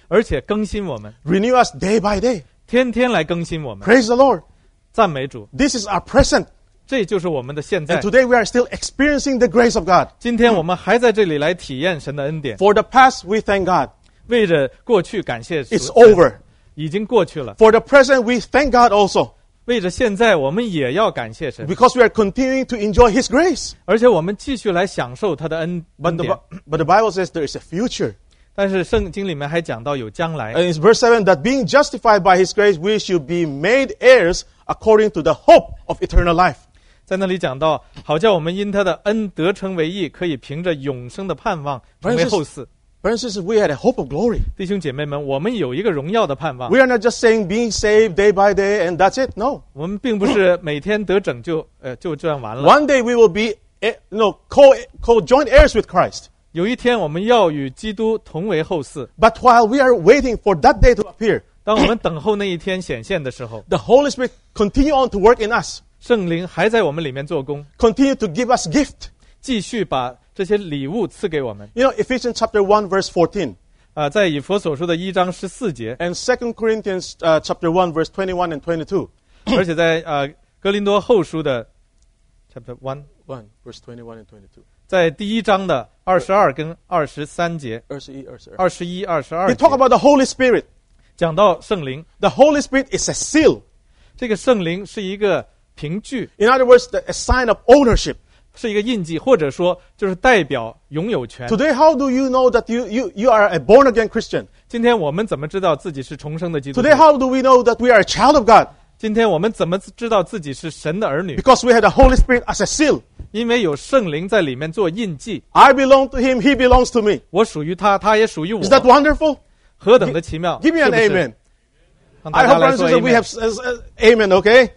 而且更新我们， renew us day by day. 天天来更新我们。 Praise the Lord. 赞美主， This is our present. 这就是我们的现在 And。today we are still experiencing the grace of God. 今天我们还在这里来体验神的恩典。 For the past, we thank God. 为着过去感谢主， It's over. 已经过去了。 For the present, we thank God also. 为着现在，我们也要感谢神， Because we are continuing to enjoy His grace. 而且我们继续来享受他的恩 But 恩 the, 典。 Bi- but the Bible says there is a future. 但是圣经里面还讲到有将来， And it's verse seven, that being justified by His grace, we should be made heirs according to the hope of eternal life. 在那里讲到，好叫我们因他的恩得成为义，可以凭着永生的盼望成为后嗣。 Brothers and sisters, we had a hope of glory. 弟兄姐妹们，我们有一个荣耀的盼望。 We are not just saying being saved day by day and that's it. No. 我们并不是每天得拯救，呃，就这样完了。 One day we will be eh, no, co, co-joint heirs with Christ. 有一天，我们要与基督同为后嗣。 But while we are waiting for that day to appear, 当我们等候那一天显现的时候， the Holy Spirit continue on to work in us, 圣灵还在我们里面做工， continue to give us gift. 继续把这些礼物赐给我们。 You know, Ephesians chapter one, verse fourteen, 啊、在以弗所书的一章十四节， and Second Corinthians uh, chapter one, verse twenty-one and twenty-two. 而且在呃哥林多后书的 chapter one， one, verse twenty-one and twenty-two. 在第一章的二十二跟二十三节， 二十一、二十二。 二十一、二十二 They talk about the Holy Spirit. 讲到圣灵， The Holy Spirit is a seal. 这个圣灵是一个凭据， In other words, the, a sign of ownership. 是一个印记，或者说就是代表拥有权。 Today, how do you know that you, you, you are a born-again Christian? 今天我们怎么知道自己是重生的基督徒？ Today, how do we know that we are a child of God? 今天我们怎么知道自己是神的儿女？ Because we have the Holy Spirit as a seal. 因为有圣灵在里面做印记， I belong to Him, He belongs to me. 我属于他，他也属于我 Is，that wonderful? 何等的奇妙！ Give me 是 an 不是 amen. 让大 I 家 hope, 来 brothers 说 and sisters, we amen have uh, uh, amen, okay?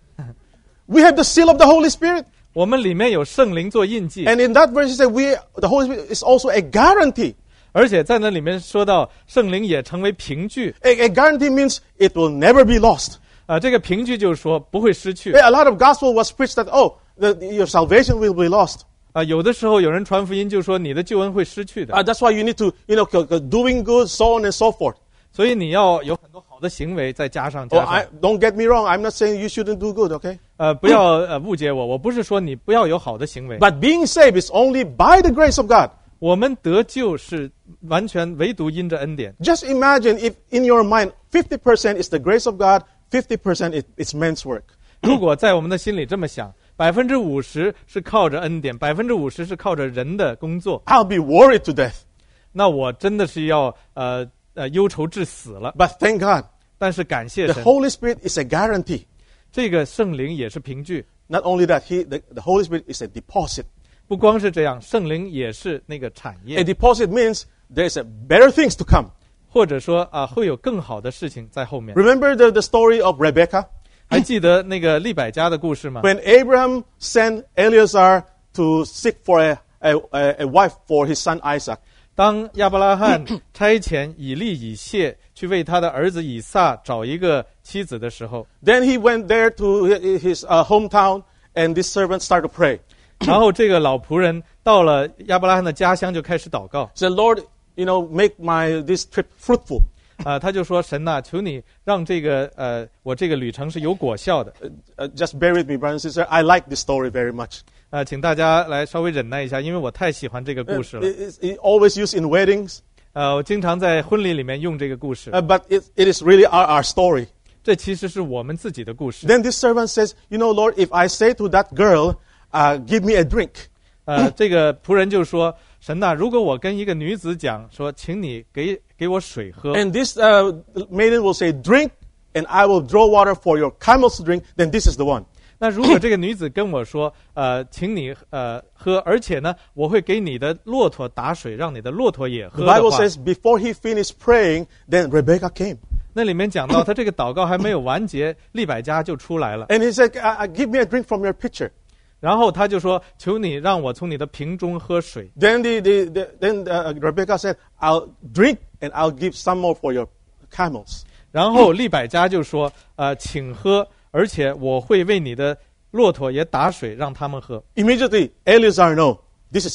We have the seal of the Holy Spirit. 我们里面有圣灵做印记， And in that verse, it says we, the Holy Spirit is also a guarantee. 而且在那里面说到圣灵也成为凭据。 A, a guarantee means it will never be lost. 啊、这个凭据就是说不会失去。 A lot of gospel was preached that, oh, the, your salvation will be lost. 啊、有的时候有人传福音就说你的救恩会失去的， Uh, that's why you need to, you know, c- c- doing good, so on and so forth. 所以你要有很多好的行为，再加上 Oh, 加上。 I, don't get me wrong. I'm not saying you shouldn't do good, okay? 呃，不要呃误解我，我不是说你不要有好的行为， But being saved is only by the grace of God. 我们得救是完全唯独因着恩典。 Just imagine if in your mind fifty percent is the grace of God, fifty percent is it's man's work. 如果在我们的心里这么想，百分之五十是靠着恩典，百分之五十是靠着人的工作， I'll be worried to death. 那我真的是要呃呃忧愁致死了。 But thank God, 但是感谢 the 神， Holy Spirit is a guarantee. 这个圣灵也是凭据。 Not only that, he, the, the Holy Spirit is a deposit. 不光是这样，圣灵也是那个产 A 业， deposit means there's a better things to come. 或者说啊、会有更好的事情在后面。 Remember the, the story of Rebecca? 还记得那个利百加的故事吗？ When Abraham sent Eleazar to seek for a, a, a, a wife for his son Isaac, 当亚伯拉罕差遣以利以谢去为他的儿子以撒找一个妻子的时候， then he went there to his uh, hometown, and this servant started to pray. 然后这个老仆人到了亚伯拉罕的家乡就开始祷告， Said, Lord, you know, make my this trip fruitful. 啊、他就说神呐、求你让这个呃我这个旅程是有果效的， Uh, just bear with me, brother and sister. I like this story very much. 啊、请大家来稍微忍耐一下，因为我太喜欢这个 Uh, 故事了。 it- it's it always used in weddings, 呃，我经常在婚礼里面用这个故事， uh, but it, it is really our, our story. 这其实是我们自己的故事。 Then this servant says, you know, Lord, if I say to that girl, uh, give me a drink, 呃，这个仆人就说：“神呐、如果我跟一个女子讲说，请你给给我水喝， and this uh, maiden will say, drink, and I will draw water for your camels to drink, then this is the one. 那如果这个女子跟我说，呃，请你呃喝，而且呢，我会给你的骆驼打水，让你的骆驼也 The 喝的 Bible 话， says, before he finished praying, then Rebecca came. 那里面讲到他这个祷告还没有完结，利百加就出来了， And he said, uh, give me a drink from your pitcher. 然后他就说：求你让我从你的瓶中喝水。 Then the, the, the then uh, Rebecca said, I'll drink and I'll give some more for your camels. 然后利百加就说：呃，请喝，而且我会为你的骆驼也打水，让他们喝。 Immediately, Eleazar know, this is it.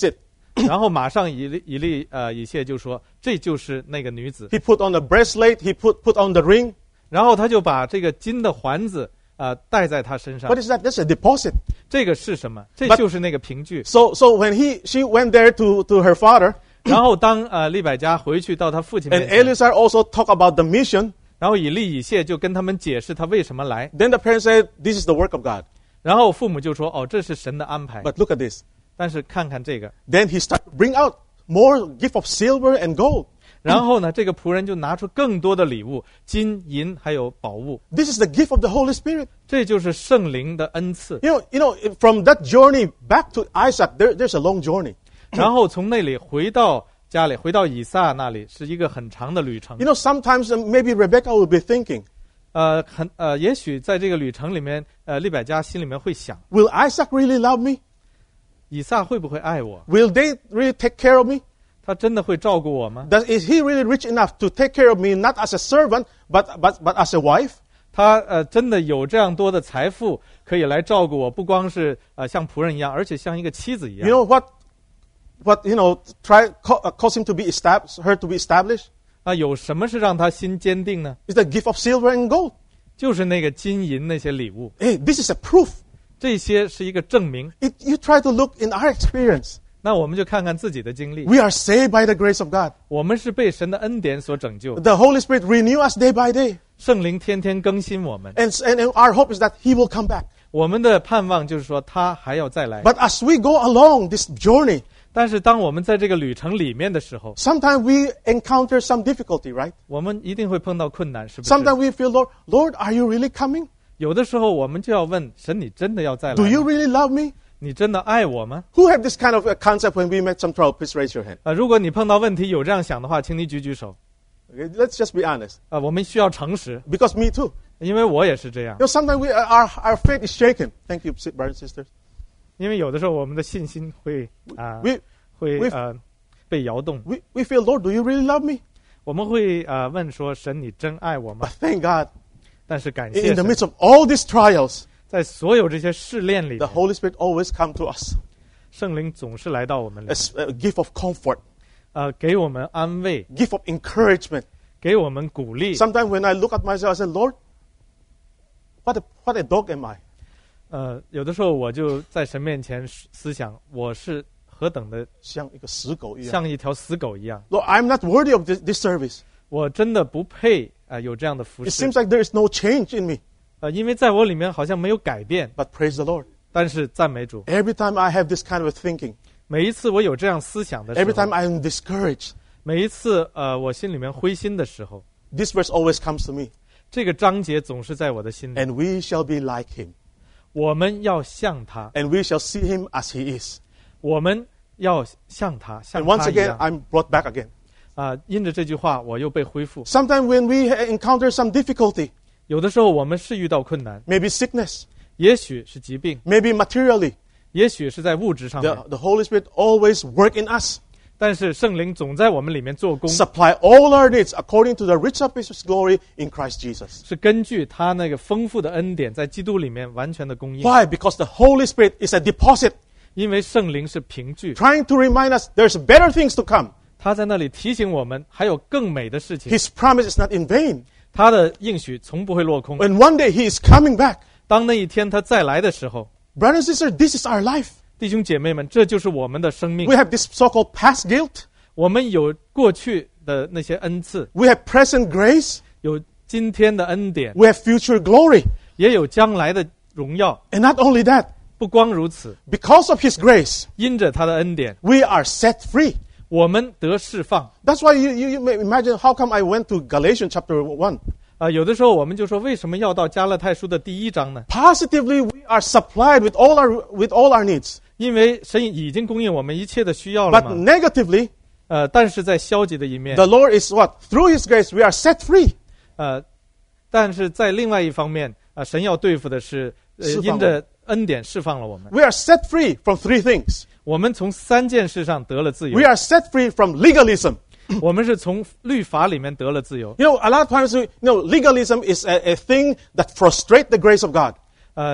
然后马上以利以利呃以谢就说这就是那个女子， He put on the breastplate, he put, put on the ring. 然后他就把这个金的环子呃戴在他身上。 What is that? That's a deposit. 这个是什么？这 But- 就是那个凭据。 So, so when he, she went there to, to her father, 然后当呃利百加回去到他父亲 and 面前， Eleazar also talked about the mission, 然后以利以谢就跟他们解释他为什么来， then the parents said, this is the work of God. 然后父母就说哦这是神的安排。 But look at this. 但是看看这个， Then he started to bring out more gift of silver and gold. 然后呢这个仆人就拿出更多的礼物，金银还有宝物， This is the gift of the Holy Spirit. 这就是圣灵的恩赐。 You know, you know, from that journey back to Isaac, there, there's a long journey. 然后从那里回到家里，回到以撒那里，是一个很长的旅程 You。know, sometimes uh, maybe Rebecca will be thinking, 呃，很呃，也许在这个旅程里面，呃，利百加心里面会想， will Isaac really love me? 以撒会不会爱我？ Will they really take care of me? 他真的会照顾我吗？ Does, is he really rich enough to take care of me, not as a servant, but, but, but as a wife? 他呃，真的有这样多的财富可以来照顾我，不光是呃像仆人一样，而且像一个妻子一 You 样。 know what, what, you know, try, ca- uh, cause him to be established, her to be established? 啊，有什么是让他心坚定呢？ It's the gift of silver and gold. 就是那个金银那些礼物， Hey, this is a proof. 这些是一个证明。 It, you try to look in our experience. 那我们就看看自己的经历， We are saved by the grace of God. 我们是被神的恩典所拯救， The Holy Spirit renew us day by day. 圣灵天天更新我们。 And, and, and our hope is that He will come back. 我们的盼望就是说他还要再来。 But as we go along this journey, 但是当我们在这个旅程里面的时候， sometimes we encounter some difficulty, right? 我们一定会碰到困难，是不是？ Sometimes we feel, Lord, Lord, are you really coming? 有的时候我们就要问神：你真的要再来 Do 吗？ you really love me? 你真的爱我吗？ Who have this kind of a concept when we met some trouble? Please raise your hand. 啊，如果你碰到问题有这样想的话，请你举举手。 Okay, let's just be honest. 啊，我们需要诚实， Because me too. 因为我也是这样 You。know, sometimes we, our, our faith is shaken. Thank you, brothers and sisters. 因为有的时候我们的信心会啊、 We, 会 we- 呃被摇动， we, we feel, Lord, do you really love me? 我们会呃问说：神，你真爱我吗 But？ thank God, 但是感 in 谢 the 神， midst of all these trials, 在所有这些试炼里 the 面， Holy Spirit always come to us 圣灵总是来到我们里面， as a gift of comfort, 呃，给我们安慰， gift of encouragement. 给我们鼓励。 Sometimes when I look at myself, I say, Lord, what a, what a dog am I? 呃，有的时候我就在神面前思想，我是何等的像一个死狗一样。 像一条死狗一样， Lord, I'm not worthy of this, this service. 我真的不配啊、呃有这样的服 It 侍。 seems like there is no change in me. 呃，因为在我里面好像没有改变， But praise the Lord. 但是赞美主， Every time I have this kind of a thinking, 每一次我有这样思想的时 every time 候， I am discouraged, 每一次呃我心里面灰心的时候， this verse always comes to me. 这个章节总是在我的心里。 And we shall be like him. 我们要像他， And we shall see him as he is. 我们要像他，像 And once 他一 again, 样。 I'm brought back again. 啊、因着这句话，我又被恢复。 Sometimes when we encounter some difficulty, 有的时候我们是遇到困难， maybe sickness, 也许是疾病， maybe materially, 也许是在物质上面 the,，the Holy Spirit always work in us, 但是圣灵总在我们里面做工， supply all our needs according to the riches of his glory in Christ Jesus. 是根据他那个丰富的恩典，在基督里面完全的供应。 Why? Because the Holy Spirit is a deposit, 因为圣灵是凭据， trying to remind us there's better things to come. 他在那里提醒我们还有更美的事情。 His promise is not in vain. 他的应许从不会落空。 When one day he is coming back, 当那一天他再来的时候， brothers and sisters, this is our life. 弟兄姐妹们，这就是我们的生命 We。have this so-called past guilt. 我们有过去的那些恩赐， We have present grace. 有今天的恩典， We have future glory. 也有将来的荣耀。 And not only that, 不光如此， because of his grace, 因着他的恩典， we are set free. 我们得释放。 That's why you, you, you may imagine how come I went to Galatians chapter one. 啊、有的时候我们就说，为什么要到加勒泰书的第一章呢？ Positively, we are supplied with all our, with all our needs. 因为神已经供应我们一切的需要了 But 嘛。 negatively, 呃，但是在消极的一面， the Lord is what? Through his grace, we are set free. 呃，但是在另外一方面，啊、神要对付的是，呃， 释放因着恩典释放了我们。 We are set free from three things. 我们从三件事上得了自由 We，are set free from legalism. 我们是从律法里面得了自由。 You know, a lot of times, you know, legalism is a, a thing that frustrates the grace of God. 呃，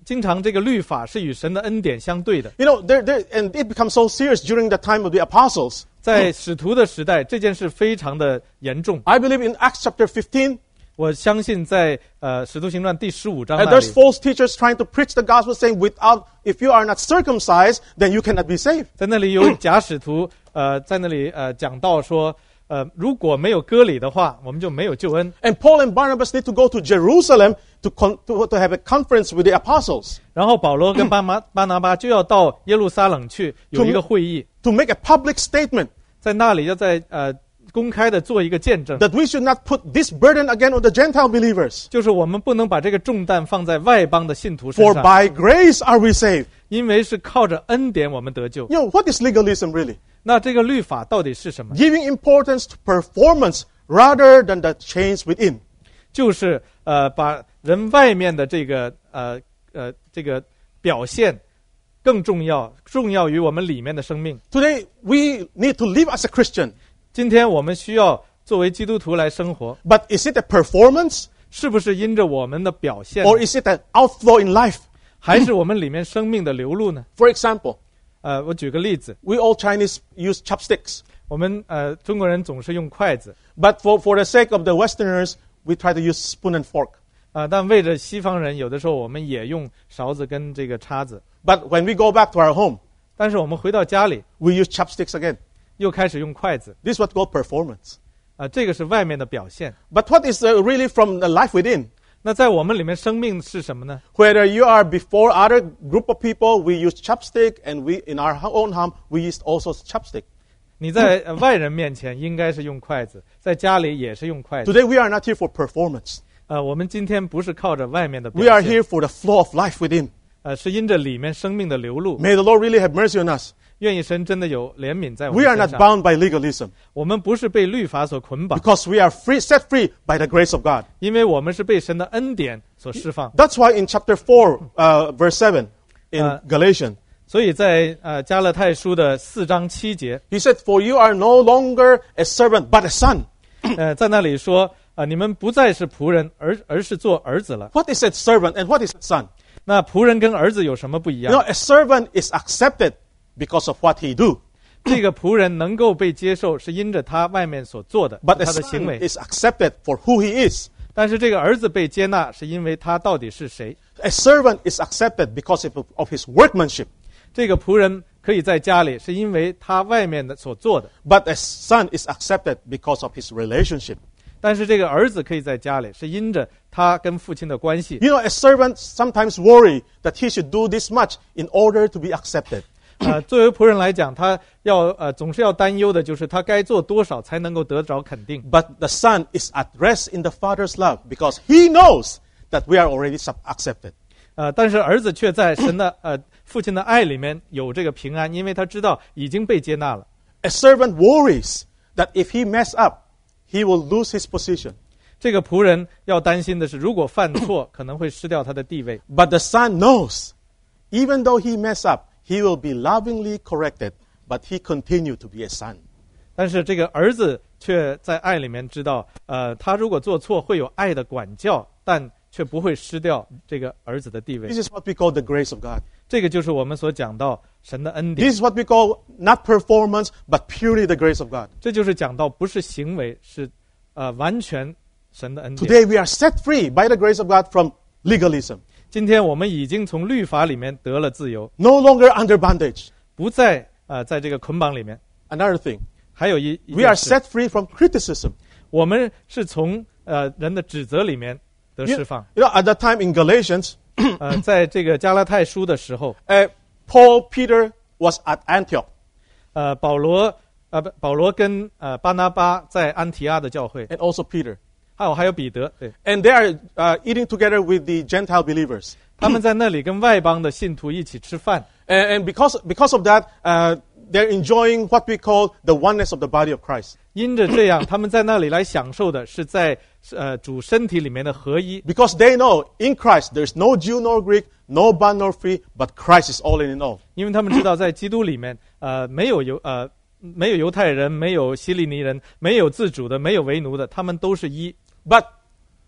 经常这个律法是与神的恩典相对的。 You know, there, there, and it becomes so serious during the time of the apostles. 在使徒的时代，这件事非常的严重。 I believe in Acts chapter fifteen, 我相信在呃使徒行传第十五章 and 那 there's 里， false teachers trying to preach the gospel, saying, "Without, if you are not circumcised, then you cannot be saved." 在那里有假使徒呃在那里呃讲到说，呃如果没有割礼的话，我们就没有救恩。 And Paul and Barnabas need to go to Jerusalem to, con- to, to have a conference with the apostles 然后保罗跟巴拿巴拿巴就要到耶路撒冷去有一个会议， to make a public statement 在那里要在呃公开的做一个见证， that we should not put this burden again on the Gentile believers. 就是我们不能把这个重担放在外邦的信徒身 For 上， by grace are we saved. 因为是靠着恩典我们得救。 You know, what is legalism really? 那这个律法到底是什么？ Giving importance to performance rather than the change within. 就是呃把人外面的这个呃呃这个表现更重要，重要于我们里面的生命。 Today, we need to live as a Christian. 今天我们需要作为基督徒来生活， But is it a performance 是不是因着我们的表现， or is it an outflow in life? 还是我们里面生命的流露呢？ For example, 呃，我举个例子， we all Chinese use chopsticks. 我们呃中国人总是用筷子， But for, for the sake of the Westerners, we try to use spoon and fork. 啊、但为着西方人，有的时候我们也用勺子跟这个叉子。 But when we go back to our home, 但是我们回到家里， we use chopsticks again. 又开始用筷子， This is what called performance. 啊、这个是外面的表现。 But what is uh, really from the life within? 那在我们里面，生命是什么呢？ Whether you are before other group of people, we use chopstick, and we in our own home we use also chopstick. 你在呃外人面前应该是用筷子，在家里也是用筷子。 Today we are not here for performance. 呃，我们今天不是靠着外面的 We are 表现， here for the flow of life within. 呃，是因着里面生命的流露。 May the Lord really have mercy on us. 愿意神真的有怜悯在我 We 们 are 身 not 上。 bound by legalism 我们不是被律法所捆绑， because we are free, set free by the grace of God. 因为我们是被神的恩典所释放。 That's why in chapter four, uh, verse seven, in Uh, Galatians, 所以在呃加勒泰书的四章七节， he said, "For you are no longer a servant, but a son." 呃，在那里说啊、呃，你们不再是仆人，而而是做儿子了。 What is a servant and what is a son? 那仆人跟儿子有什么不一 You 样？ know, a servant is accepted because of what he do, 这个仆人能够被接受，是因着他外面所做的， but a 他的行 son 为。 is accepted for who he is. 但是这个儿子被接纳，是因为他到底是谁。 A servant is accepted because of, of his workmanship, 这个仆人可以在家里，是因为他外面的所做的； but a son is accepted because of his relationship. 但是这个儿子可以在家里，是因着他跟父亲的关系。 You know, a servant sometimes worry that he should do this much in order to be accepted. 呃，作为仆人来讲，他要呃总是要担忧的，就是他该做多少才能够得着肯定。 But the son is at rest in the father's love because he knows that we are already sub- accepted. 呃，但是儿子却在神的呃父亲的爱里面有这个平安，因为他知道已经被接纳了。 A servant worries that if he mess up, he will lose his position. 这个仆人要担心的是，如果犯错，可能会失掉他的地位。 But the son knows, even though he mess up, he will be lovingly corrected, but he continue to be a son. 但是这个儿子却在爱里面知道，呃，他如果做错，会有爱的管教，但却不会失掉这个儿子的地位。 This is what we call the grace of God. 这个就是我们所讲到神的恩典， This is what we call not performance, but purely the grace of God. 这就是讲到不是行为，是呃完全神的恩典。 Today we are set free by the grace of God from legalism. 今天我们已经从律法里面得了自由， No longer under bondage. 不再呃在这个捆绑里面。 Another thing, 还有一一 we are 件事， set free from criticism. 我们是从呃人的指责里面得 You, 释放。 you know, at that time in Galatians, 呃，在这个加拉太书的时候， uh, Paul, Peter was at Antioch. 呃，保罗呃不保罗跟呃巴拿巴在安提阿的教会， And also Peter. 还有还有彼得，对， And they are uh, eating together with the Gentile believers. 他们在那里跟外邦的信徒一起吃饭。 And, and because, because of that, uh, they're enjoying what we call the oneness of the body of Christ. 因着这样，他们在那里来享受的是在呃主身体里面的合一， Because they know in Christ there's no Jew nor Greek, no bond nor free, but Christ is all in all. 因为他们知道在基督里面，呃，没有犹呃没有犹太人，没有希利尼人，没有自主的，没有为奴的，他们都是一。 But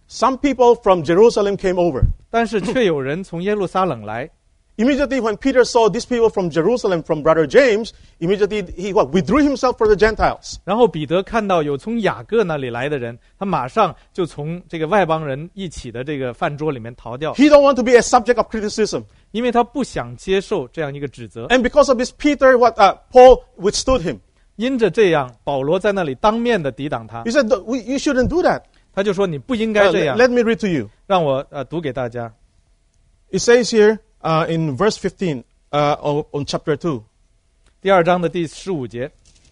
some people from Jerusalem came over. 但是却有人从耶路撒冷来。 Immediately when Peter saw these people from Jerusalem, from brother James, immediately he what, withdrew himself for the Gentiles. 然后彼得看到有从雅各那里来的人，他马上就从这个外邦人一起的这个饭桌里面逃掉， He don't want to be a subject of criticism. 因为他不想接受这样一个指责。 And because of this, Peter, what uh, Paul withstood him. 因着这样，保罗在那里当面的抵挡他， He said, "We- you shouldn't do that." 他就说你不应该 Uh, 这样。 let me read to you. 让我呃读给大家。 It says here uh, in verse fifteen uh, on, on chapter two. 第二章的第十五节，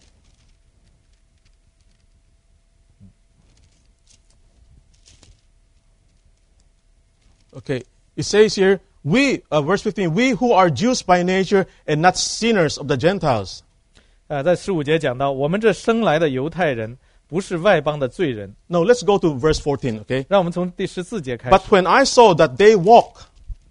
Okay. It says here, we, uh, verse fifteen, we who are Jews by nature and not sinners of the Gentiles. 呃，在十五节讲到，我们这生来的犹太人不是外邦的罪人。 Now let's go to verse fourteen, okay? 让我们从第十四节开始。 But when I saw that they walk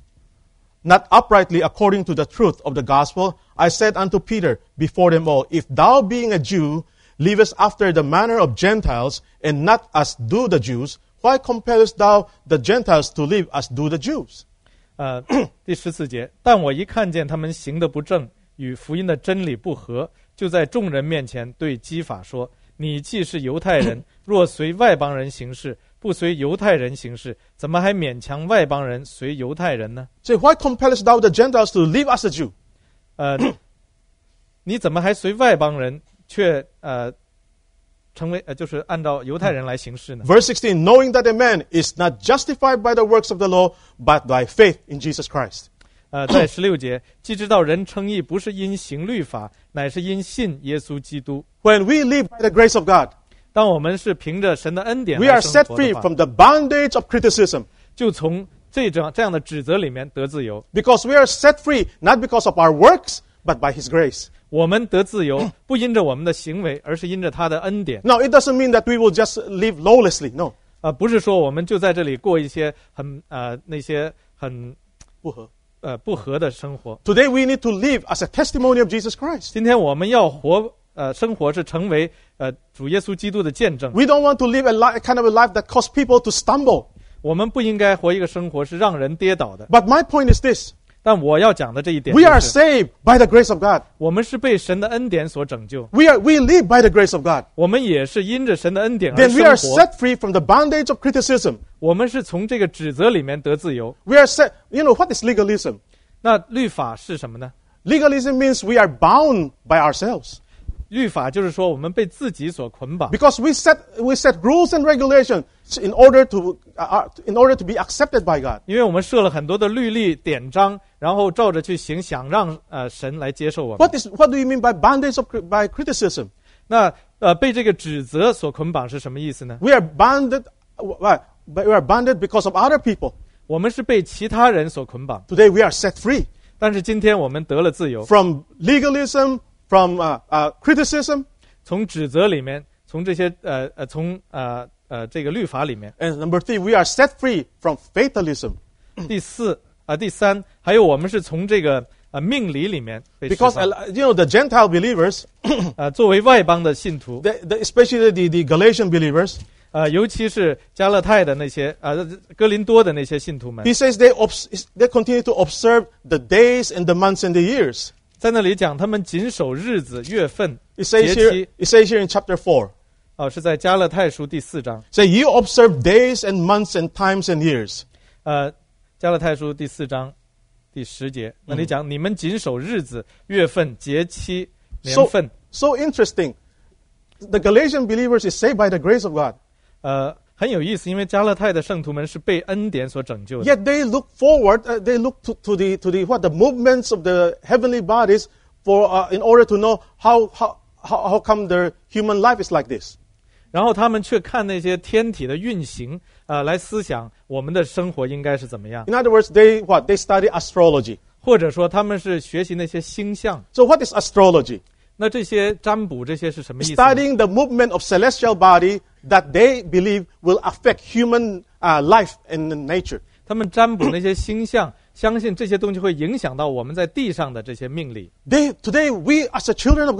not uprightly according to the truth of the gospel, I said unto Peter before them all, If thou being a Jew livest after the manner of Gentiles, and not as do the Jews, why compellest thou the Gentiles to live as do the Jews? 呃，第十四节，但我一看见他们行的不正，与福音的真理不合，就在众人面前对基法说：你既是犹太人，若随外邦人行事，不随犹太人行事，怎么还勉强外邦人随犹太人呢？ Say, why compellest thou the Gentiles to live as a Jew? 呃，你怎么还随外邦人却呃成为呃就是按照犹太人来行事呢？ Verse sixteen, knowing that a man is not justified by the works of the law, but by faith in Jesus Christ. 呃，在十六节，既知道人称义不是因行律法，乃是因信耶稣基督。 When we live by the grace of God, 当我们是凭着神的恩典 we 来 are 生 set 活 free 的话， from the bondage of criticism. 就从这种这样的指责里面得自由。 Because we are set free not because of our works, but by His grace. 我们得自由，不因着我们的行为，而是因着他的恩典。 Now, it doesn't mean that we will just live lawlessly. No. 啊、不是说我们就在这里过一些很呃那些很呃不合的生活。 Today, we need to live as a testimony of Jesus Christ. 今天我们要活呃生活是成为呃主耶稣基督的见证。 We don't want to live a, li- a kind of a life that causes people to stumble. 我们不应该活一个生活是让人跌倒的。 But my point is this. 但我要讲的这一点、 We 就 are 是， saved by the grace of God. 我们是被神的恩典所拯救， We are we live by the grace of God. 我们也是因着神的恩典而 Then we are 生活。 set free from the bondage of criticism. 我们是从这个指责里面得自由。 We are set. You know what is legalism? 那律法是什么呢？ Legalism means we are bound by ourselves 律法就是说我们被自己所捆绑， because we set we set rules and regulations in order to uh, in order to be accepted by God. 因为我们设了很多的律例典章，然后照着去行，想让呃神来接受我们。 What is what do you mean by bondage of by criticism? 那呃被这个指责所捆绑是什么意思呢？ We are bounded. Why? But we are bounded because of other people. 我们是被其他人所捆绑， Today we are set free 但是今天我们得了自由， from legalism, from uh, uh, criticism, 从指责里面，从这些呃呃从呃呃这个律法里面。 and number three, we are set free from fatalism. 第四啊、呃、第三，还有我们是从这个呃命理里面被释 Because 放 uh, you know the Gentile believers, 呃作为外邦的信徒， the, the, especially the, the Galatian believers, 呃尤其是加勒泰的那些呃哥林多的那些信徒们， he says they obs- they continue to observe the days and the months and the years. 在那里讲他们谨守日子、月份、 It says 节 here, 期。 it says here in chapter four, 哦、是在加勒泰书第四章。 say you observe days and months and times and years. 呃，加勒泰书第四章第十节，那里讲、你们谨守日子、月份、节期、年 So, 份。 so interesting. The Galatian believers is saved by the grace of God. 呃，很有意思，因为加勒泰的圣徒们是被恩典所拯救的。 Yet they look forward, uh, they look to, to the to the what the movements of the heavenly bodies for uh, in order to know how how how how come their human life is like this. 然后他们却看那些天体的运行，呃，来思想我们的生活应该是怎么样， In other words, they what they study astrology. 或者说他们是学习那些星象。 So what is astrology? 那这些占卜这些是什么意思呢？ Studying the movement of celestial body that they believe will affect human uh, life and nature. 他们占卜那些星象，相信这些东西会影响到我们在地上的这些命理。 They today we as the children of God,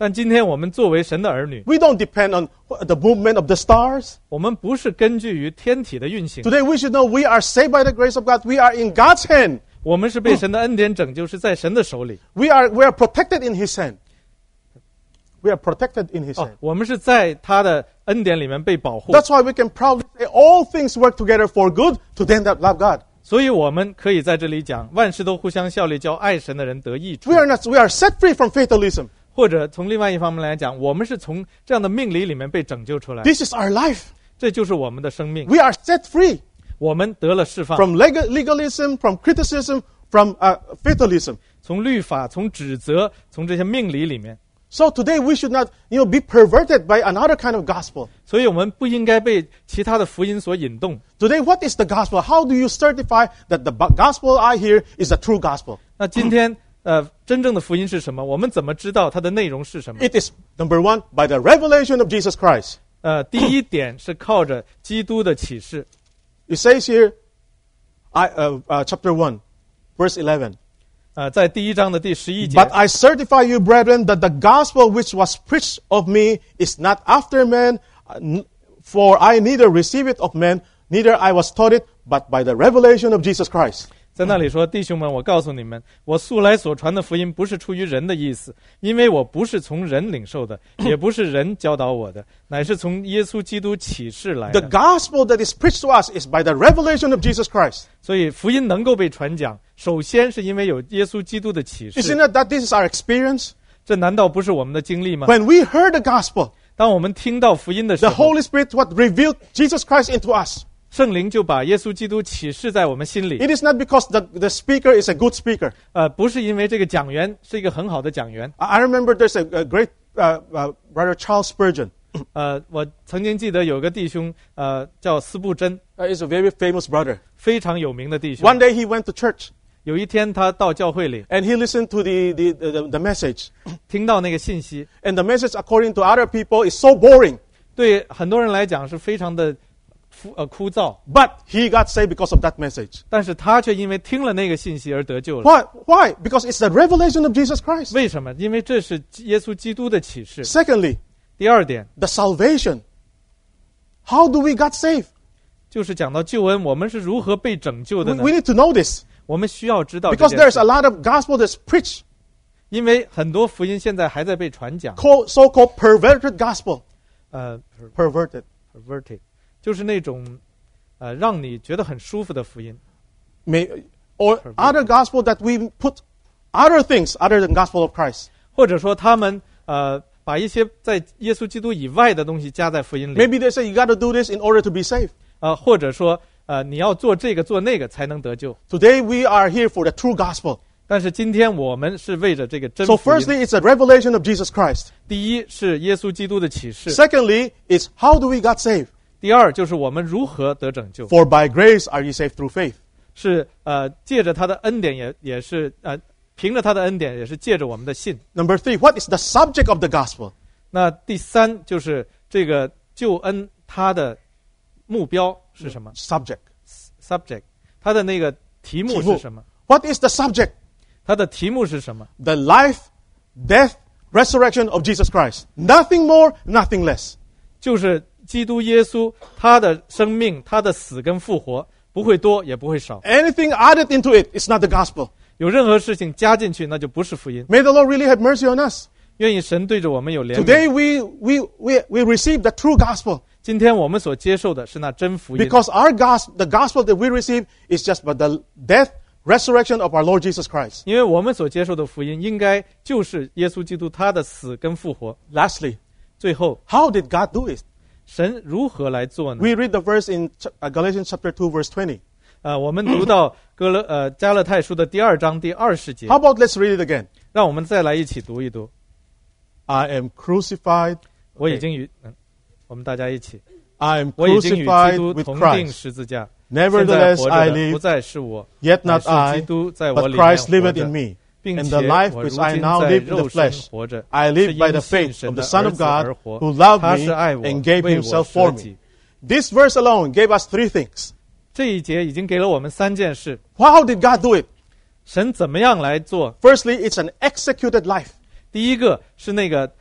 但今天我们作为神的儿女， We don't depend on the movement of the stars. 我们不是根据于天体的运行， Today we should know we are saved by the grace of God. We are in God's hand. 我们是被神的恩典拯救，是在神的手里。 We are, we are protected in His hand. We are protected in His 哦 hand.， 我们是在他的恩典里面被保护， That's why we can proudly say all things work together for good to them that love God. 所以我们可以在这里讲，万事都互相效力，叫爱神的人得益处 We。are not, we are set free from fatalism. 或者从另外一方面来讲，我们是从这样的命理里面被拯救出来， This is our life. 这就是我们的生命。 We are set free 我们得了释放， from legal, legalism, from criticism, from uh, fatalism. 从律法、从指责、从这些命理里面。 So today we should not, you know, be perverted by another kind of gospel. 所以我们不应该被其他的福音所引动。 Today, what is the gospel? How do you certify that the bo- gospel I hear is the true gospel? 那今天，呃，真正的福音是什么？我们怎么知道它的内容是什么？ It is, number one, by the revelation of Jesus Christ. 呃，第一点是靠着基督的启示。 It says here, I, uh, uh, chapter one, verse eleven. 呃，在第一章的第十一节， But I certify you, brethren, that the gospel which was preached of me is not after men, uh, n- for I neither receive it of men, neither I was taught it, but by the revelation of Jesus Christ. 在那里说：“弟兄们，我告诉你们，我素来所传的福音不是出于人的意思，因为我不是从人领受的，也不是人教导我的，乃是从耶稣基督启示来 The 的。 gospel that is preached to us is by the revelation of Jesus Christ. 所以福音能够被传讲，首先是因为有耶稣基督的启 Isn't 示。 it that this is our experience? 这难道不是我们的经历吗？ When we heard the gospel, 当我们听到福音的时 the 候， Holy Spirit what revealed Jesus Christ into us. 圣灵就把耶稣基督启示在我们心里。 It is not because the, the speaker is a good speaker. 呃，不是因为这个讲员是一个很好的讲员。 I I remember there's a, a great uh, uh, brother Charles Spurgeon. 呃，我曾经记得有个弟兄，呃，叫斯布真， Uh, he's a very famous brother. 非常有名的弟兄。 One day he went to church 有一天他到教会里， and he listened to the, the, the, the message. 听到那个信息， And the message, according to other people, is so boring. 对很多人来讲是非常的枯呃枯燥， But he got saved because of that message. 但是他却因为听了那个信息而得救了。 Why? Why? Because it's the revelation of Jesus Christ. 为什么？因为这是耶稣基督的启示。 Secondly, 第二点 the salvation. How do we got saved? 就是讲到救恩，我们是如何被拯救的 We, 呢 we？need to know this 我们需要知道这 because 件 there's 事 a，lot of gospel that's preached, 因为很多福音现在还在被传讲。 called, so-called perverted gospel. 呃 Perverted. ，perverted，就是那种呃让你觉得很舒服的福音。 May, or other gospel that we put other things other than gospel of Christ. 或者说他们呃把一些在耶稣基督以外的东西加在福音里， Maybe they say you got to do this in order to be saved. 呃或者说呃你要做这个做那个才能得救。 Today we are here for the true gospel. 但是今天我们是为着这个真 So 福音。 firstly, it's a revelation of Jesus Christ. 第一是耶稣基督的启示， Secondly, it's how do we got saved? 第二就是我们如何得拯救， For by grace are ye saved through faith. 是呃借着他的恩典也也是呃凭着他的恩典也是借着我们的信。 Number three, what is the subject of the gospel? 那第三就是这个救恩它的目标是什么 Subject. ？subject， 它的那个题目是什么？ What is the subject? 它的题目是什么？ The life, death, resurrection of Jesus Christ. Nothing more, nothing less. 就是基督耶稣他的生命、他的死跟复活，不会多也不会少。 Anything added into it, it's not the gospel. 有任何事情加进去，那就不是福音。 May the Lord really have mercy on us. 愿意神对着我们有怜悯。 Today we, we, we, we receive the true gospel 今天我们所接受的是那真福音， because our gospel, the gospel that we receive is just by the death, resurrection of our Lord Jesus Christ. 因为我们所接受的福音应该就是耶稣基督他的死跟复活。 Lastly, 最后， how did God do it? 神如何来做呢？ We read the verse in ch- uh, Galatians chapter two, verse twenty. 呃，我们读到哥勒呃加勒泰书的第二章第二十节， How about let's read it again? 让我们再来一起读一读。 I am crucified. 我已经与嗯，我们大家一起， I am 我已经与基 crucified 督 with 同定 Christ. 十字架。现在 Nevertheless, 活 I 着的不 live, 再是我， yet 乃 not 是 I, 基督在我 but 里面 Christ 活 liveth 着 in，me. 并 And 且 the life 我如 which I 今 now 在 live in 肉 the 身 flesh, 活着， I 是 live 因 by the 信 faith 神 of 的 the Son 儿 of 子而 God 活。 who loved 他 me 是爱我， and gave 为我 himself 舍 for me. 己。 This verse alone gave us three things. 这一节已经给了我们三件事， How did God do it? 神怎么样来做？ Firstly, it's an executed life. 第一个是那个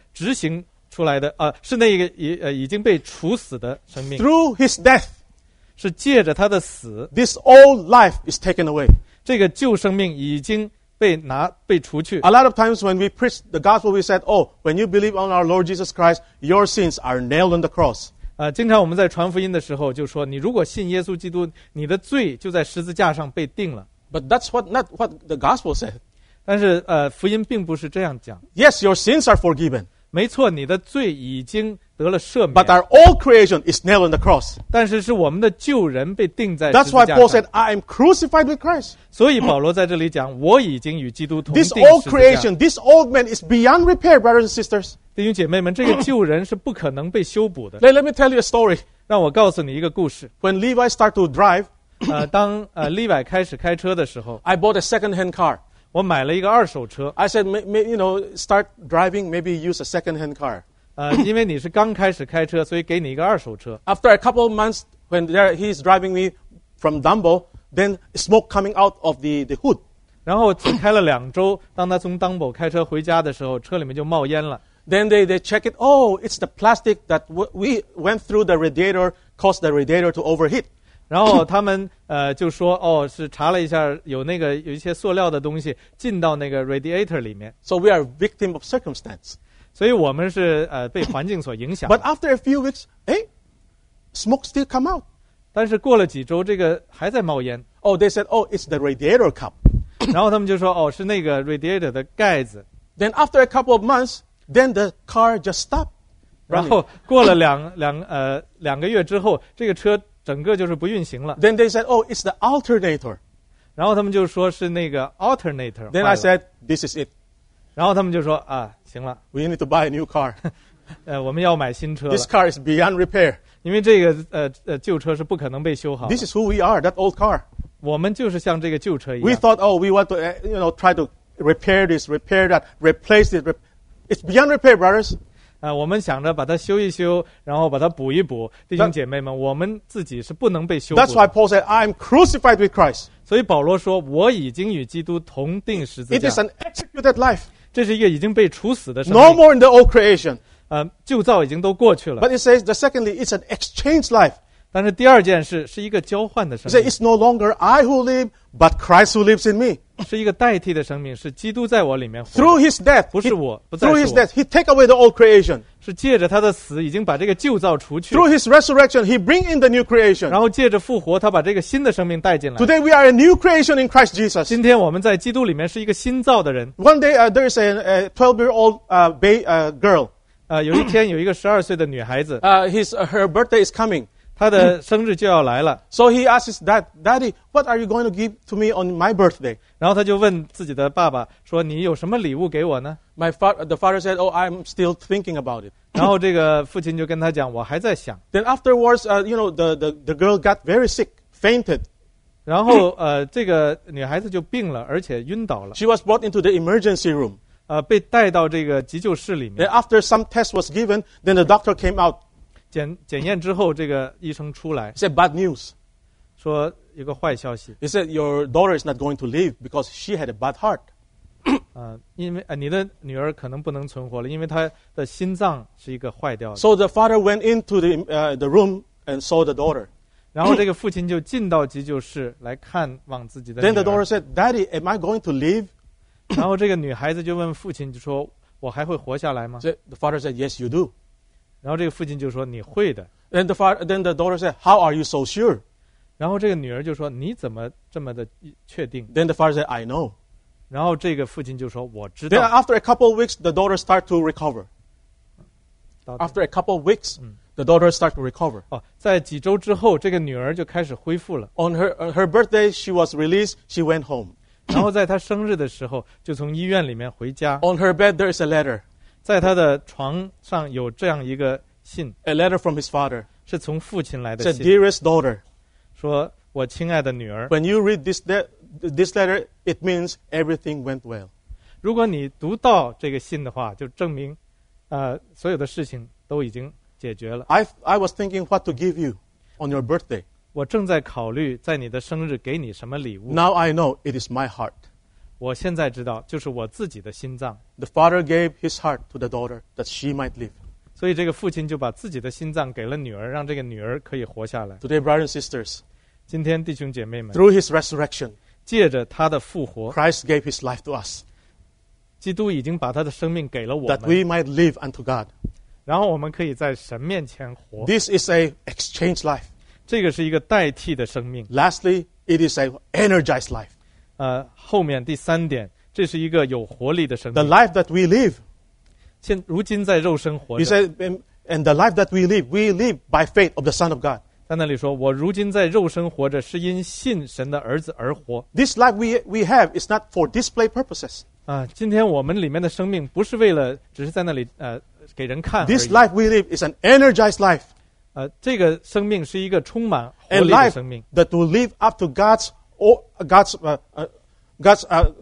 执行出来的，呃，是那个已呃已经被处死的生命， Through his death, 是借着他的死， this old life is taken away. 这个旧生命已经被拿被除去。 A lot of times when we preach the gospel, we said, oh, when you believe on our Lord Jesus Christ, your sins are nailed on the cross. 呃，经常我们在传福音的时候就说，你如果信耶稣基督，你的罪就在十字架上被定了。 But that's what not what the gospel said. 但是呃，福音并不是这样讲。 Yes, your sins are forgiven, 没错，你的罪已经得了赦免， but our old creation is nailed on the cross. 但是是我们的旧人被定在十 That's 字 why 架 Paul 上。 said, I am crucified with Christ. 所以保罗在这里讲，我已经与基督同定 This 十 old 字架。 creation, this old man is beyond repair, brothers and sisters. 弟兄姐妹们，这个旧人是不可能被修补的。 Let, let me tell you a story. 让我告诉你一个故事。 When Levi started to drive, 呃，当呃 Levi 开始开车的时候， I bought a second-hand car. 我买了一个二手车。 I said, may, may, you know, start driving, maybe use a second-hand car. 呃，因为你是刚开始开车，所以给你一个二手车。 After a couple of months, when there, he's driving me from Dumbo, then smoke coming out of the, the hood. 然后只开了两周，当他从 Dumbo 开车回家的时候，车里面就冒烟了。 Then they, they check it. Oh, it's the plastic that w- we went through the radiator, caused the radiator to overheat. 然后他们呃就说，哦，是查了一下，有那个有一些塑料的东西进到那个 radiator 里面， So we are victim of circumstance. 所以我们是呃被环境所影响。 But after a few weeks, hey, smoke still come out. 但是过了几周，这个还在冒烟。 Oh, they said, oh, it's the radiator cup. 然后他们就说，哦，是那个 radiator 的盖子。 Then after a couple of months, then the car just stopped. 然后过了两两呃两个月之后，这个车整个就是不运行了。 Then they said, oh, it's the alternator. 然后他们就说是那个 alternator。 Then 坏 I 了 said, this is it. 然后他们就说啊，行了， We need to buy a new car. 呃，我们要买新车了 This，car is beyond repair. 因为这个呃呃旧车是不可能被修好的。 This is who we are, that old car. 我们就是像这个旧车一 We 样。 thought, oh, we want to, uh, you know, try to repair this, repair that, replace it. Rep- it's beyond repair, brothers. 啊、我们想着把它修一修，然后把它补一补。弟兄姐妹们，我们自己是不能被修补 That's why 的。 Paul said, I am crucified with Christ. 所以保罗说，我已经与基督同定十字 It 架 is。an executed life. 这是一个已经被处死的生 No 命。 more in the old creation. 呃，旧造已经都过去了。 But it says, the secondly, it's an exchange life. 但是第二件事是一个交换的 It 生 says, 命， it's no longer I who live, but Christ who lives in me. 是一个代替的生命，是基督在我里面活。 Through his death, 不是 he- 我，不再 through 是 his 我， death, he take away the old creation. 是借着他的死，已经把这个旧造除去。 Through his resurrection, he bring in the new creation. 然后借着复活，他把这个新的生命带进来。 Today we are a new creation in Christ Jesus. 今天我们在基督里面是一个新造的人。 One day uh, there is a twelve-year-old uh, ba- uh, girl. 呃，有一天有一个十二岁的女孩子， Uh, his, uh, her birthday is coming. 她的生日就要来了， So he asks his dad, Daddy, what are you going to give to me on my birthday? 然后她就问自己的爸爸说：“你有什么礼物给我呢 My fa- the father said, oh, I'm still thinking about it.？” 然后这个父亲就跟他讲：“我还在想。 Then afterwards, uh, you know, the, the, the girl got very sick, fainted. ” 然后呃，这个女孩子就病了，而且晕倒了， She was brought into the emergency room. 呃，被带到这个急救室里 Then 面 after some test was given, then the doctor came out. 检检验之后，这个医生出来 He said, bad news. 说有个坏消息， He said, your daughter is not going to live because she had a bad heart. 呃，因为呃你的女儿可能不能存活了，因为她的心脏是一个坏掉的。 So the father went into the, uh, the room and saw the daughter. 然后这个父亲就进到急救室来看望自己的 Then 女 the daughter 儿， said, Daddy, am I going to live? 然后这个女孩子就问父亲，就说：“我还会活下来吗 So the father said, yes, you do.？” 然后这个父亲就说：“你会的。 Then the father, then the daughter said, how are you so sure?” ” 然后这个女儿就说：“你怎么这么的确定 Then the father said, I know.？” 然后这个父亲就说：“我知 Then 道。 after a couple of weeks, the daughter started to recover. 到底” After a couple of weeks, the daughter started to recover. 哦，在几周之后，这个女儿就开始恢复了。 On her, on her birthday, she was released. She went home. 然后在她生日的时候，就从医院里面回家， On her bed, there is a letter. 在她的床上有这样一个信， A letter from his father. 是从父亲来 It 的 said, 信， dearest daughter, 说：“我亲爱的女儿， when you read this, de- this letter, it means everything went well. 如果你读到这个信的话，就证明，呃，所有的事情都已经解决了。 I, I was thinking what to give you on your birthday. 我正在考虑在你的生日给你什么礼物。 Now I know it is my heart. 我现在知道，就是我自己的心脏。 The father gave his heart to the daughter that she might live. 所以这个父亲就把自己的心脏给了女儿，让这个女儿可以活下来。 Today, brothers and sisters, 今天弟兄姐妹们， through his resurrection, 借着他的复活， Christ gave his life to us, 基督已经把他的生命给了我 that 们， we might live unto God. 然后我们可以在神面前活。 This is a exchange life. 这个是一个代替的生命。 Lastly, it is a energized life. 呃，后面第三点，这是一个有活力的生 The 命。 life that we live, 现如今在肉身活 he 着， said, and the life that we live, we live by faith of the Son of God. 在那里说，我如今在肉身活着，是因信神的儿子而活。 This life we, we have is not for display purposes. 啊，今天我们里面的生命不是为了只是在那里呃给人看而 This 已。 life we live is an energized life, 呃，这个生命是一个充满活 a 力的 life 生命， that will live up to God's or God's uh, uh, God's uh,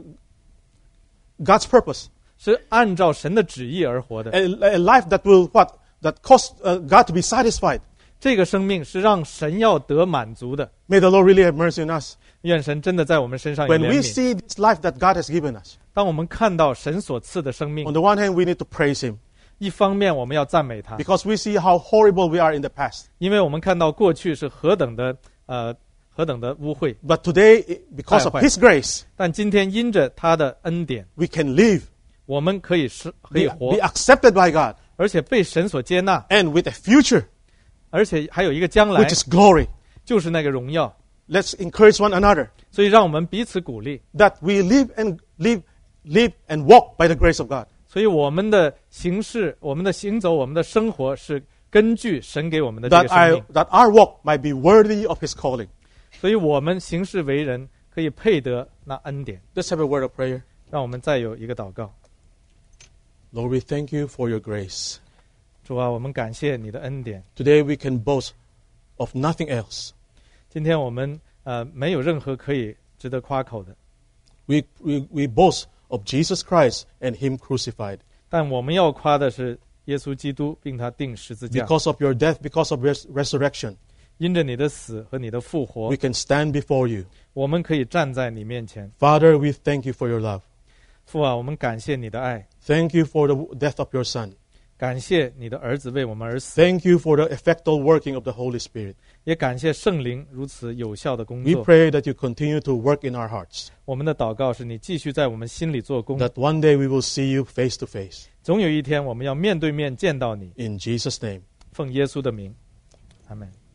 God's purpose. 是按照神的旨意而活的。 A, a life that will what that cause uh, God to be satisfied. 这个生命是让神要得满足的。 May the Lord really have mercy on us. 愿神真的在我们身上有 When 怜 we 悯。 see this life that God has given us, 当我们看到神所赐的生命 on，the one hand, we need to praise Him 一方面我们要赞美他， because we see how horrible we are in the past. 因为我们看到过去是何等的呃何等的污秽， But today, i- because of 坏坏。 His grace, 但今天因着他的恩典， we can live, 我们可以是可以 be, 活 be，accepted by God, 而且被神所接纳， and with a future, 而且还有一个将来 which is glory. 就是那个荣耀。 Let's encourage one another 所以让我们彼此鼓励。 that we live and live, live and walk by the grace of God. 所以我们的行事、我们的行走、我们的生活是根据神给我们的这 That, 个生 I, 命。 that our walk might be worthy of His calling. 所以我们行事为人可以配得那恩典。 Let's have a word of prayer. 让我们再有一个祷告。 Lord, we thank You for Your grace. 主啊，我们感谢你的恩典。 Today we can boast of nothing else. 今天我们呃没有任何可以值得夸口的， We, we, we boast of Jesus Christ and Him crucified. 但我们要夸的是耶稣基督，并他钉十字架。 Because of Your death, because of res- resurrection, 因着你的死和你的复活 we，can stand before You. 我们可以站在你面前。 Father, we thank You for Your love. 父啊，我们感谢你的爱， Thank You for the death of Your Son. 感谢你的儿子为我们而死， Thank You for the effectual working of the Holy Spirit. 也感谢圣灵如此有效的工 We 作。 pray that You continue to work in our hearts, 我们的祷告是你继续在我们心里做工， that one day we will see You face to face. 总有一天我们要面对面见到你。 In Jesus' name. 奉耶稣的名，阿门。